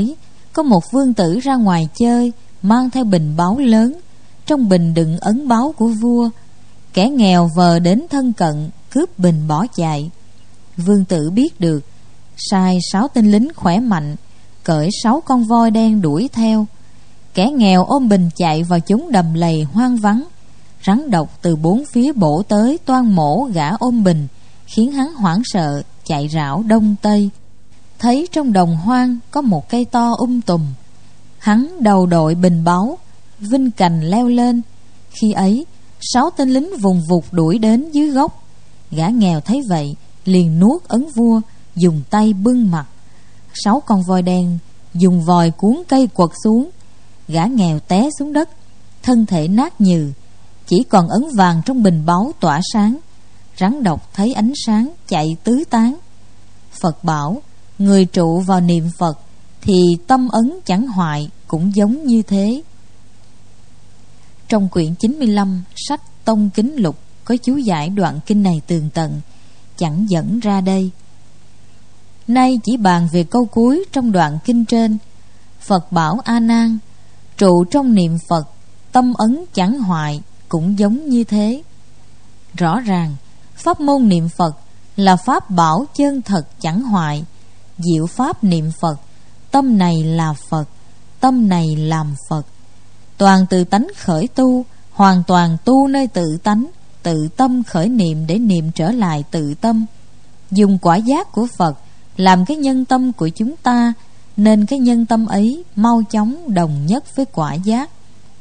có một vương tử ra ngoài chơi, mang theo bình báu lớn, trong bình đựng ấn báu của vua. Kẻ nghèo vờ đến thân cận, cướp bình bỏ chạy. Vương tử biết được, sai 6 tên lính khỏe mạnh cởi 6 con voi đen đuổi theo. Kẻ nghèo ôm bình chạy vào chốn đầm lầy hoang vắng. Rắn độc từ 4 phía bổ tới, toan mổ gã ôm bình, khiến hắn hoảng sợ chạy rảo đông tây. Thấy trong đồng hoang có một cây to tùm, hắn đầu đội bình báu, vinh cành leo lên. Khi ấy 6 tên lính vùng vụt đuổi đến dưới gốc. Gã nghèo thấy vậy liền nuốt ấn vua, dùng tay bưng mặt. 6 con voi đen dùng vòi cuốn cây quật xuống. Gã nghèo té xuống đất, thân thể nát nhừ, chỉ còn ấn vàng trong bình báu tỏa sáng. Rắn độc thấy ánh sáng chạy tứ tán. Phật bảo, người trụ vào niệm Phật thì tâm ấn chẳng hoại, cũng giống như thế. Trong quyển 95 sách Tông Kính Lục có chú giải đoạn kinh này tường tận, chẳng dẫn ra đây. Nay chỉ bàn về câu cuối trong đoạn kinh trên. Phật bảo A Nan, trụ trong niệm Phật, tâm ấn chẳng hoại, cũng giống như thế. Rõ ràng pháp môn niệm Phật là pháp bảo chân thật chẳng hoại. Diệu pháp niệm Phật, tâm này là Phật, tâm này làm Phật. Toàn từ tánh khởi tu, hoàn toàn tu nơi tự tánh, tự tâm khởi niệm để niệm trở lại tự tâm. Dùng quả giác của Phật làm cái nhân tâm của chúng ta, nên cái nhân tâm ấy mau chóng đồng nhất với quả giác.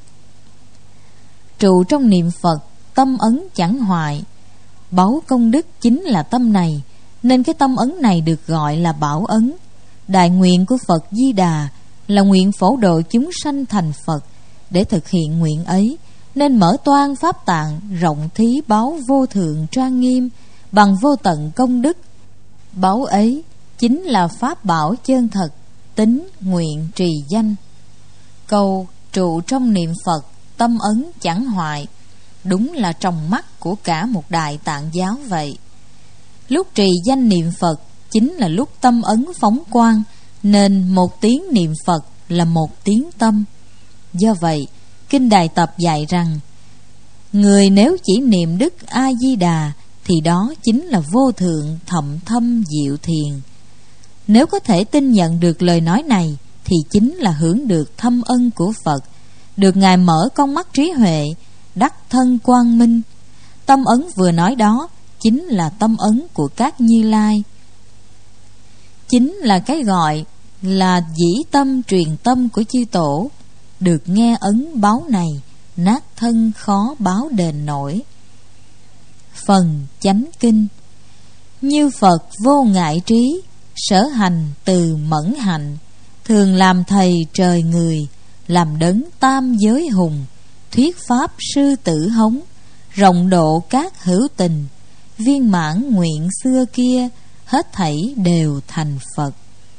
Trụ trong niệm Phật, tâm ấn chẳng hoại. Báu công đức chính là tâm này, nên cái tâm ấn này được gọi là bảo ấn. Đại nguyện của Phật Di Đà là nguyện phổ độ chúng sanh thành Phật. Để thực hiện nguyện ấy, nên mở toan pháp tạng, rộng thí báu vô thượng trang nghiêm, bằng vô tận công đức. Báu ấy chính là pháp bảo chân thật, tín nguyện trì danh. Câu trụ trong niệm Phật, tâm ấn chẳng hoại, đúng là trong mắt của cả một đại tạng giáo vậy. Lúc trì danh niệm Phật chính là lúc tâm ấn phóng quang, nên một tiếng niệm Phật là một tiếng tâm. Do vậy, Kinh Đại Tập dạy rằng, người nếu chỉ niệm Đức A Di Đà thì đó chính là vô thượng thậm thâm diệu thiền. Nếu có thể tin nhận được lời nói này thì chính là hưởng được thâm ân của Phật, được Ngài mở con mắt trí huệ, đắc thân quang minh. Tâm ấn vừa nói đó chính là tâm ấn của các Như Lai, chính là cái gọi là dĩ tâm truyền tâm của chư tổ. Được nghe ấn báo này, nát thân khó báo đền nổi. Phần chánh kinh. Như Phật vô ngại trí, sở hành từ mẫn hạnh, thường làm thầy trời người, làm đấng tam giới hùng, thuyết pháp sư tử hống, rộng độ các hữu tình, viên mãn nguyện xưa kia, hết thảy đều thành Phật.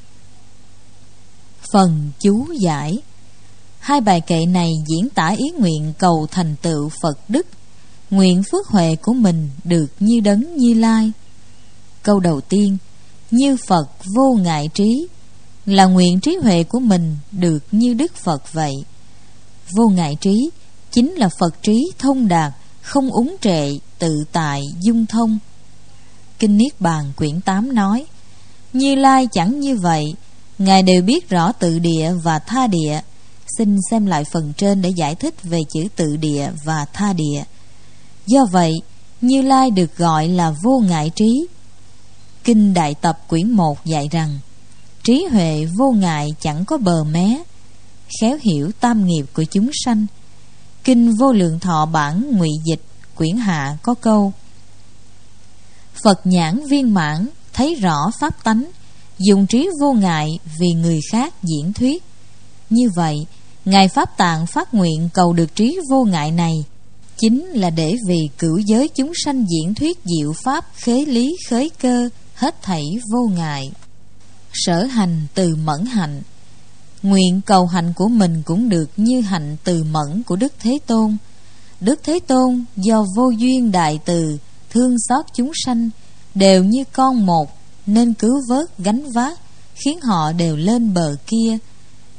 Phần chú giải. Hai bài kệ này diễn tả ý nguyện cầu thành tựu Phật đức, nguyện phước huệ của mình được như đấng Như Lai. Câu đầu tiên, như Phật vô ngại trí, là nguyện trí huệ của mình được như Đức Phật vậy. Vô ngại trí chính là Phật trí thông đạt, không úng trệ, tự tại, dung thông. Kinh Niết Bàn quyển 8 nói, Như Lai chẳng như vậy, Ngài đều biết rõ tự địa và tha địa. Xin xem lại phần trên để giải thích về chữ tự địa và tha địa. Do vậy, Như Lai được gọi là vô ngại trí. Kinh Đại Tập quyển 1 dạy rằng, trí huệ vô ngại chẳng có bờ mé, khéo hiểu tam nghiệp của chúng sanh. Kinh Vô Lượng Thọ bản ngụy dịch quyển hạ có câu, Phật nhãn viên mãn, thấy rõ pháp tánh, dùng trí vô ngại vì người khác diễn thuyết. Như vậy, Ngài Pháp Tạng phát nguyện cầu được trí vô ngại này, chính là để vì cửu giới chúng sanh diễn thuyết diệu pháp khế lý khế cơ, hết thảy vô ngại. Sở hành từ mẫn hạnh, nguyện cầu hạnh của mình cũng được như hạnh từ mẫn của Đức Thế Tôn. Đức Thế Tôn do vô duyên đại từ, thương xót chúng sanh, đều như con một, nên cứu vớt gánh vác, khiến họ đều lên bờ kia.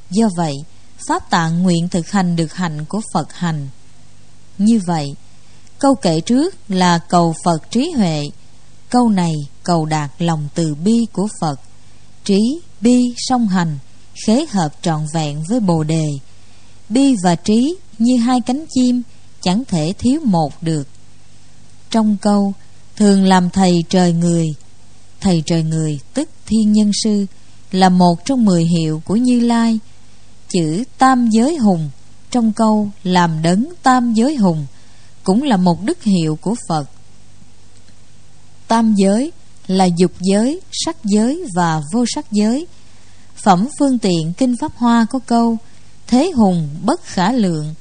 Do vậy, Pháp Tạng nguyện thực hành được hạnh của Phật hành. Như vậy, câu kệ trước là cầu Phật trí huệ. Câu này cầu đạt lòng từ bi của Phật. Trí, bi song hành, khế hợp trọn vẹn với Bồ Đề. Bi và trí như hai cánh chim, chẳng thể thiếu một được. Trong câu thường làm thầy trời người. Thầy trời người tức Thiên Nhân Sư là một trong 10 hiệu của Như Lai. Chữ Tam Giới Hùng trong câu làm đấng Tam Giới Hùng cũng là một đức hiệu của Phật. Tam giới là dục giới, sắc giới và vô sắc giới. Phẩm Phương Tiện Kinh Pháp Hoa có câu Thế Hùng bất khả lượng.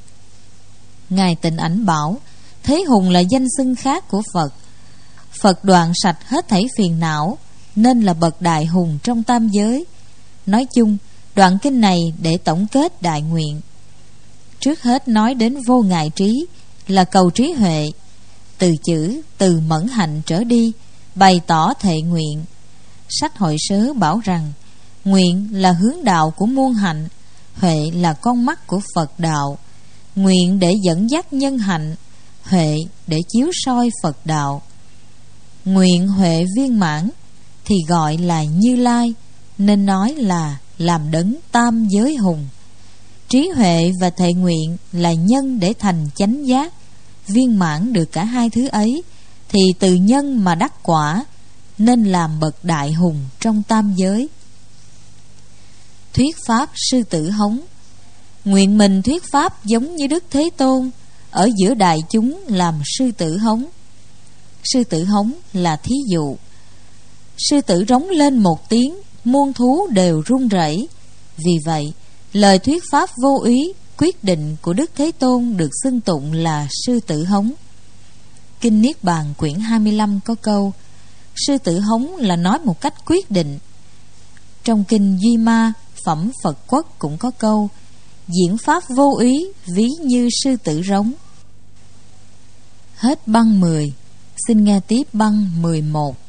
Ngài Tịnh Ảnh bảo Thế Hùng là danh xưng khác của Phật. Phật đoạn sạch hết thảy phiền não, nên là bậc đại hùng trong tam giới. Nói chung, đoạn kinh này để tổng kết đại nguyện. Trước hết nói đến vô ngại trí, là cầu trí huệ. Từ chữ từ mẫn hạnh trở đi, bày tỏ thệ nguyện. Sách Hội Sớ bảo rằng nguyện là hướng đạo của muôn hạnh, huệ là con mắt của Phật đạo. Nguyện để dẫn dắt nhân hạnh, huệ để chiếu soi Phật đạo. Nguyện huệ viên mãn thì gọi là Như Lai, nên nói là làm đấng tam giới hùng. Trí huệ và thệ nguyện là nhân để thành chánh giác. Viên mãn được cả hai thứ ấy thì từ nhân mà đắc quả, nên làm bậc đại hùng trong tam giới. Thuyết pháp sư tử hống. Nguyện mình thuyết pháp giống như Đức Thế Tôn, ở giữa đại chúng làm sư tử hống. Sư tử hống là thí dụ. Sư tử rống lên một tiếng, muôn thú đều run rẩy. Vì vậy, lời thuyết pháp vô úy, quyết định của Đức Thế Tôn được xưng tụng là sư tử hống. Kinh Niết Bàn quyển 25 có câu sư tử hống là nói một cách quyết định. Trong kinh Duy Ma Phẩm Phật Quốc cũng có câu diễn pháp vô úy ví như sư tử rống. Hết băng 10. Xin nghe tiếp băng 11.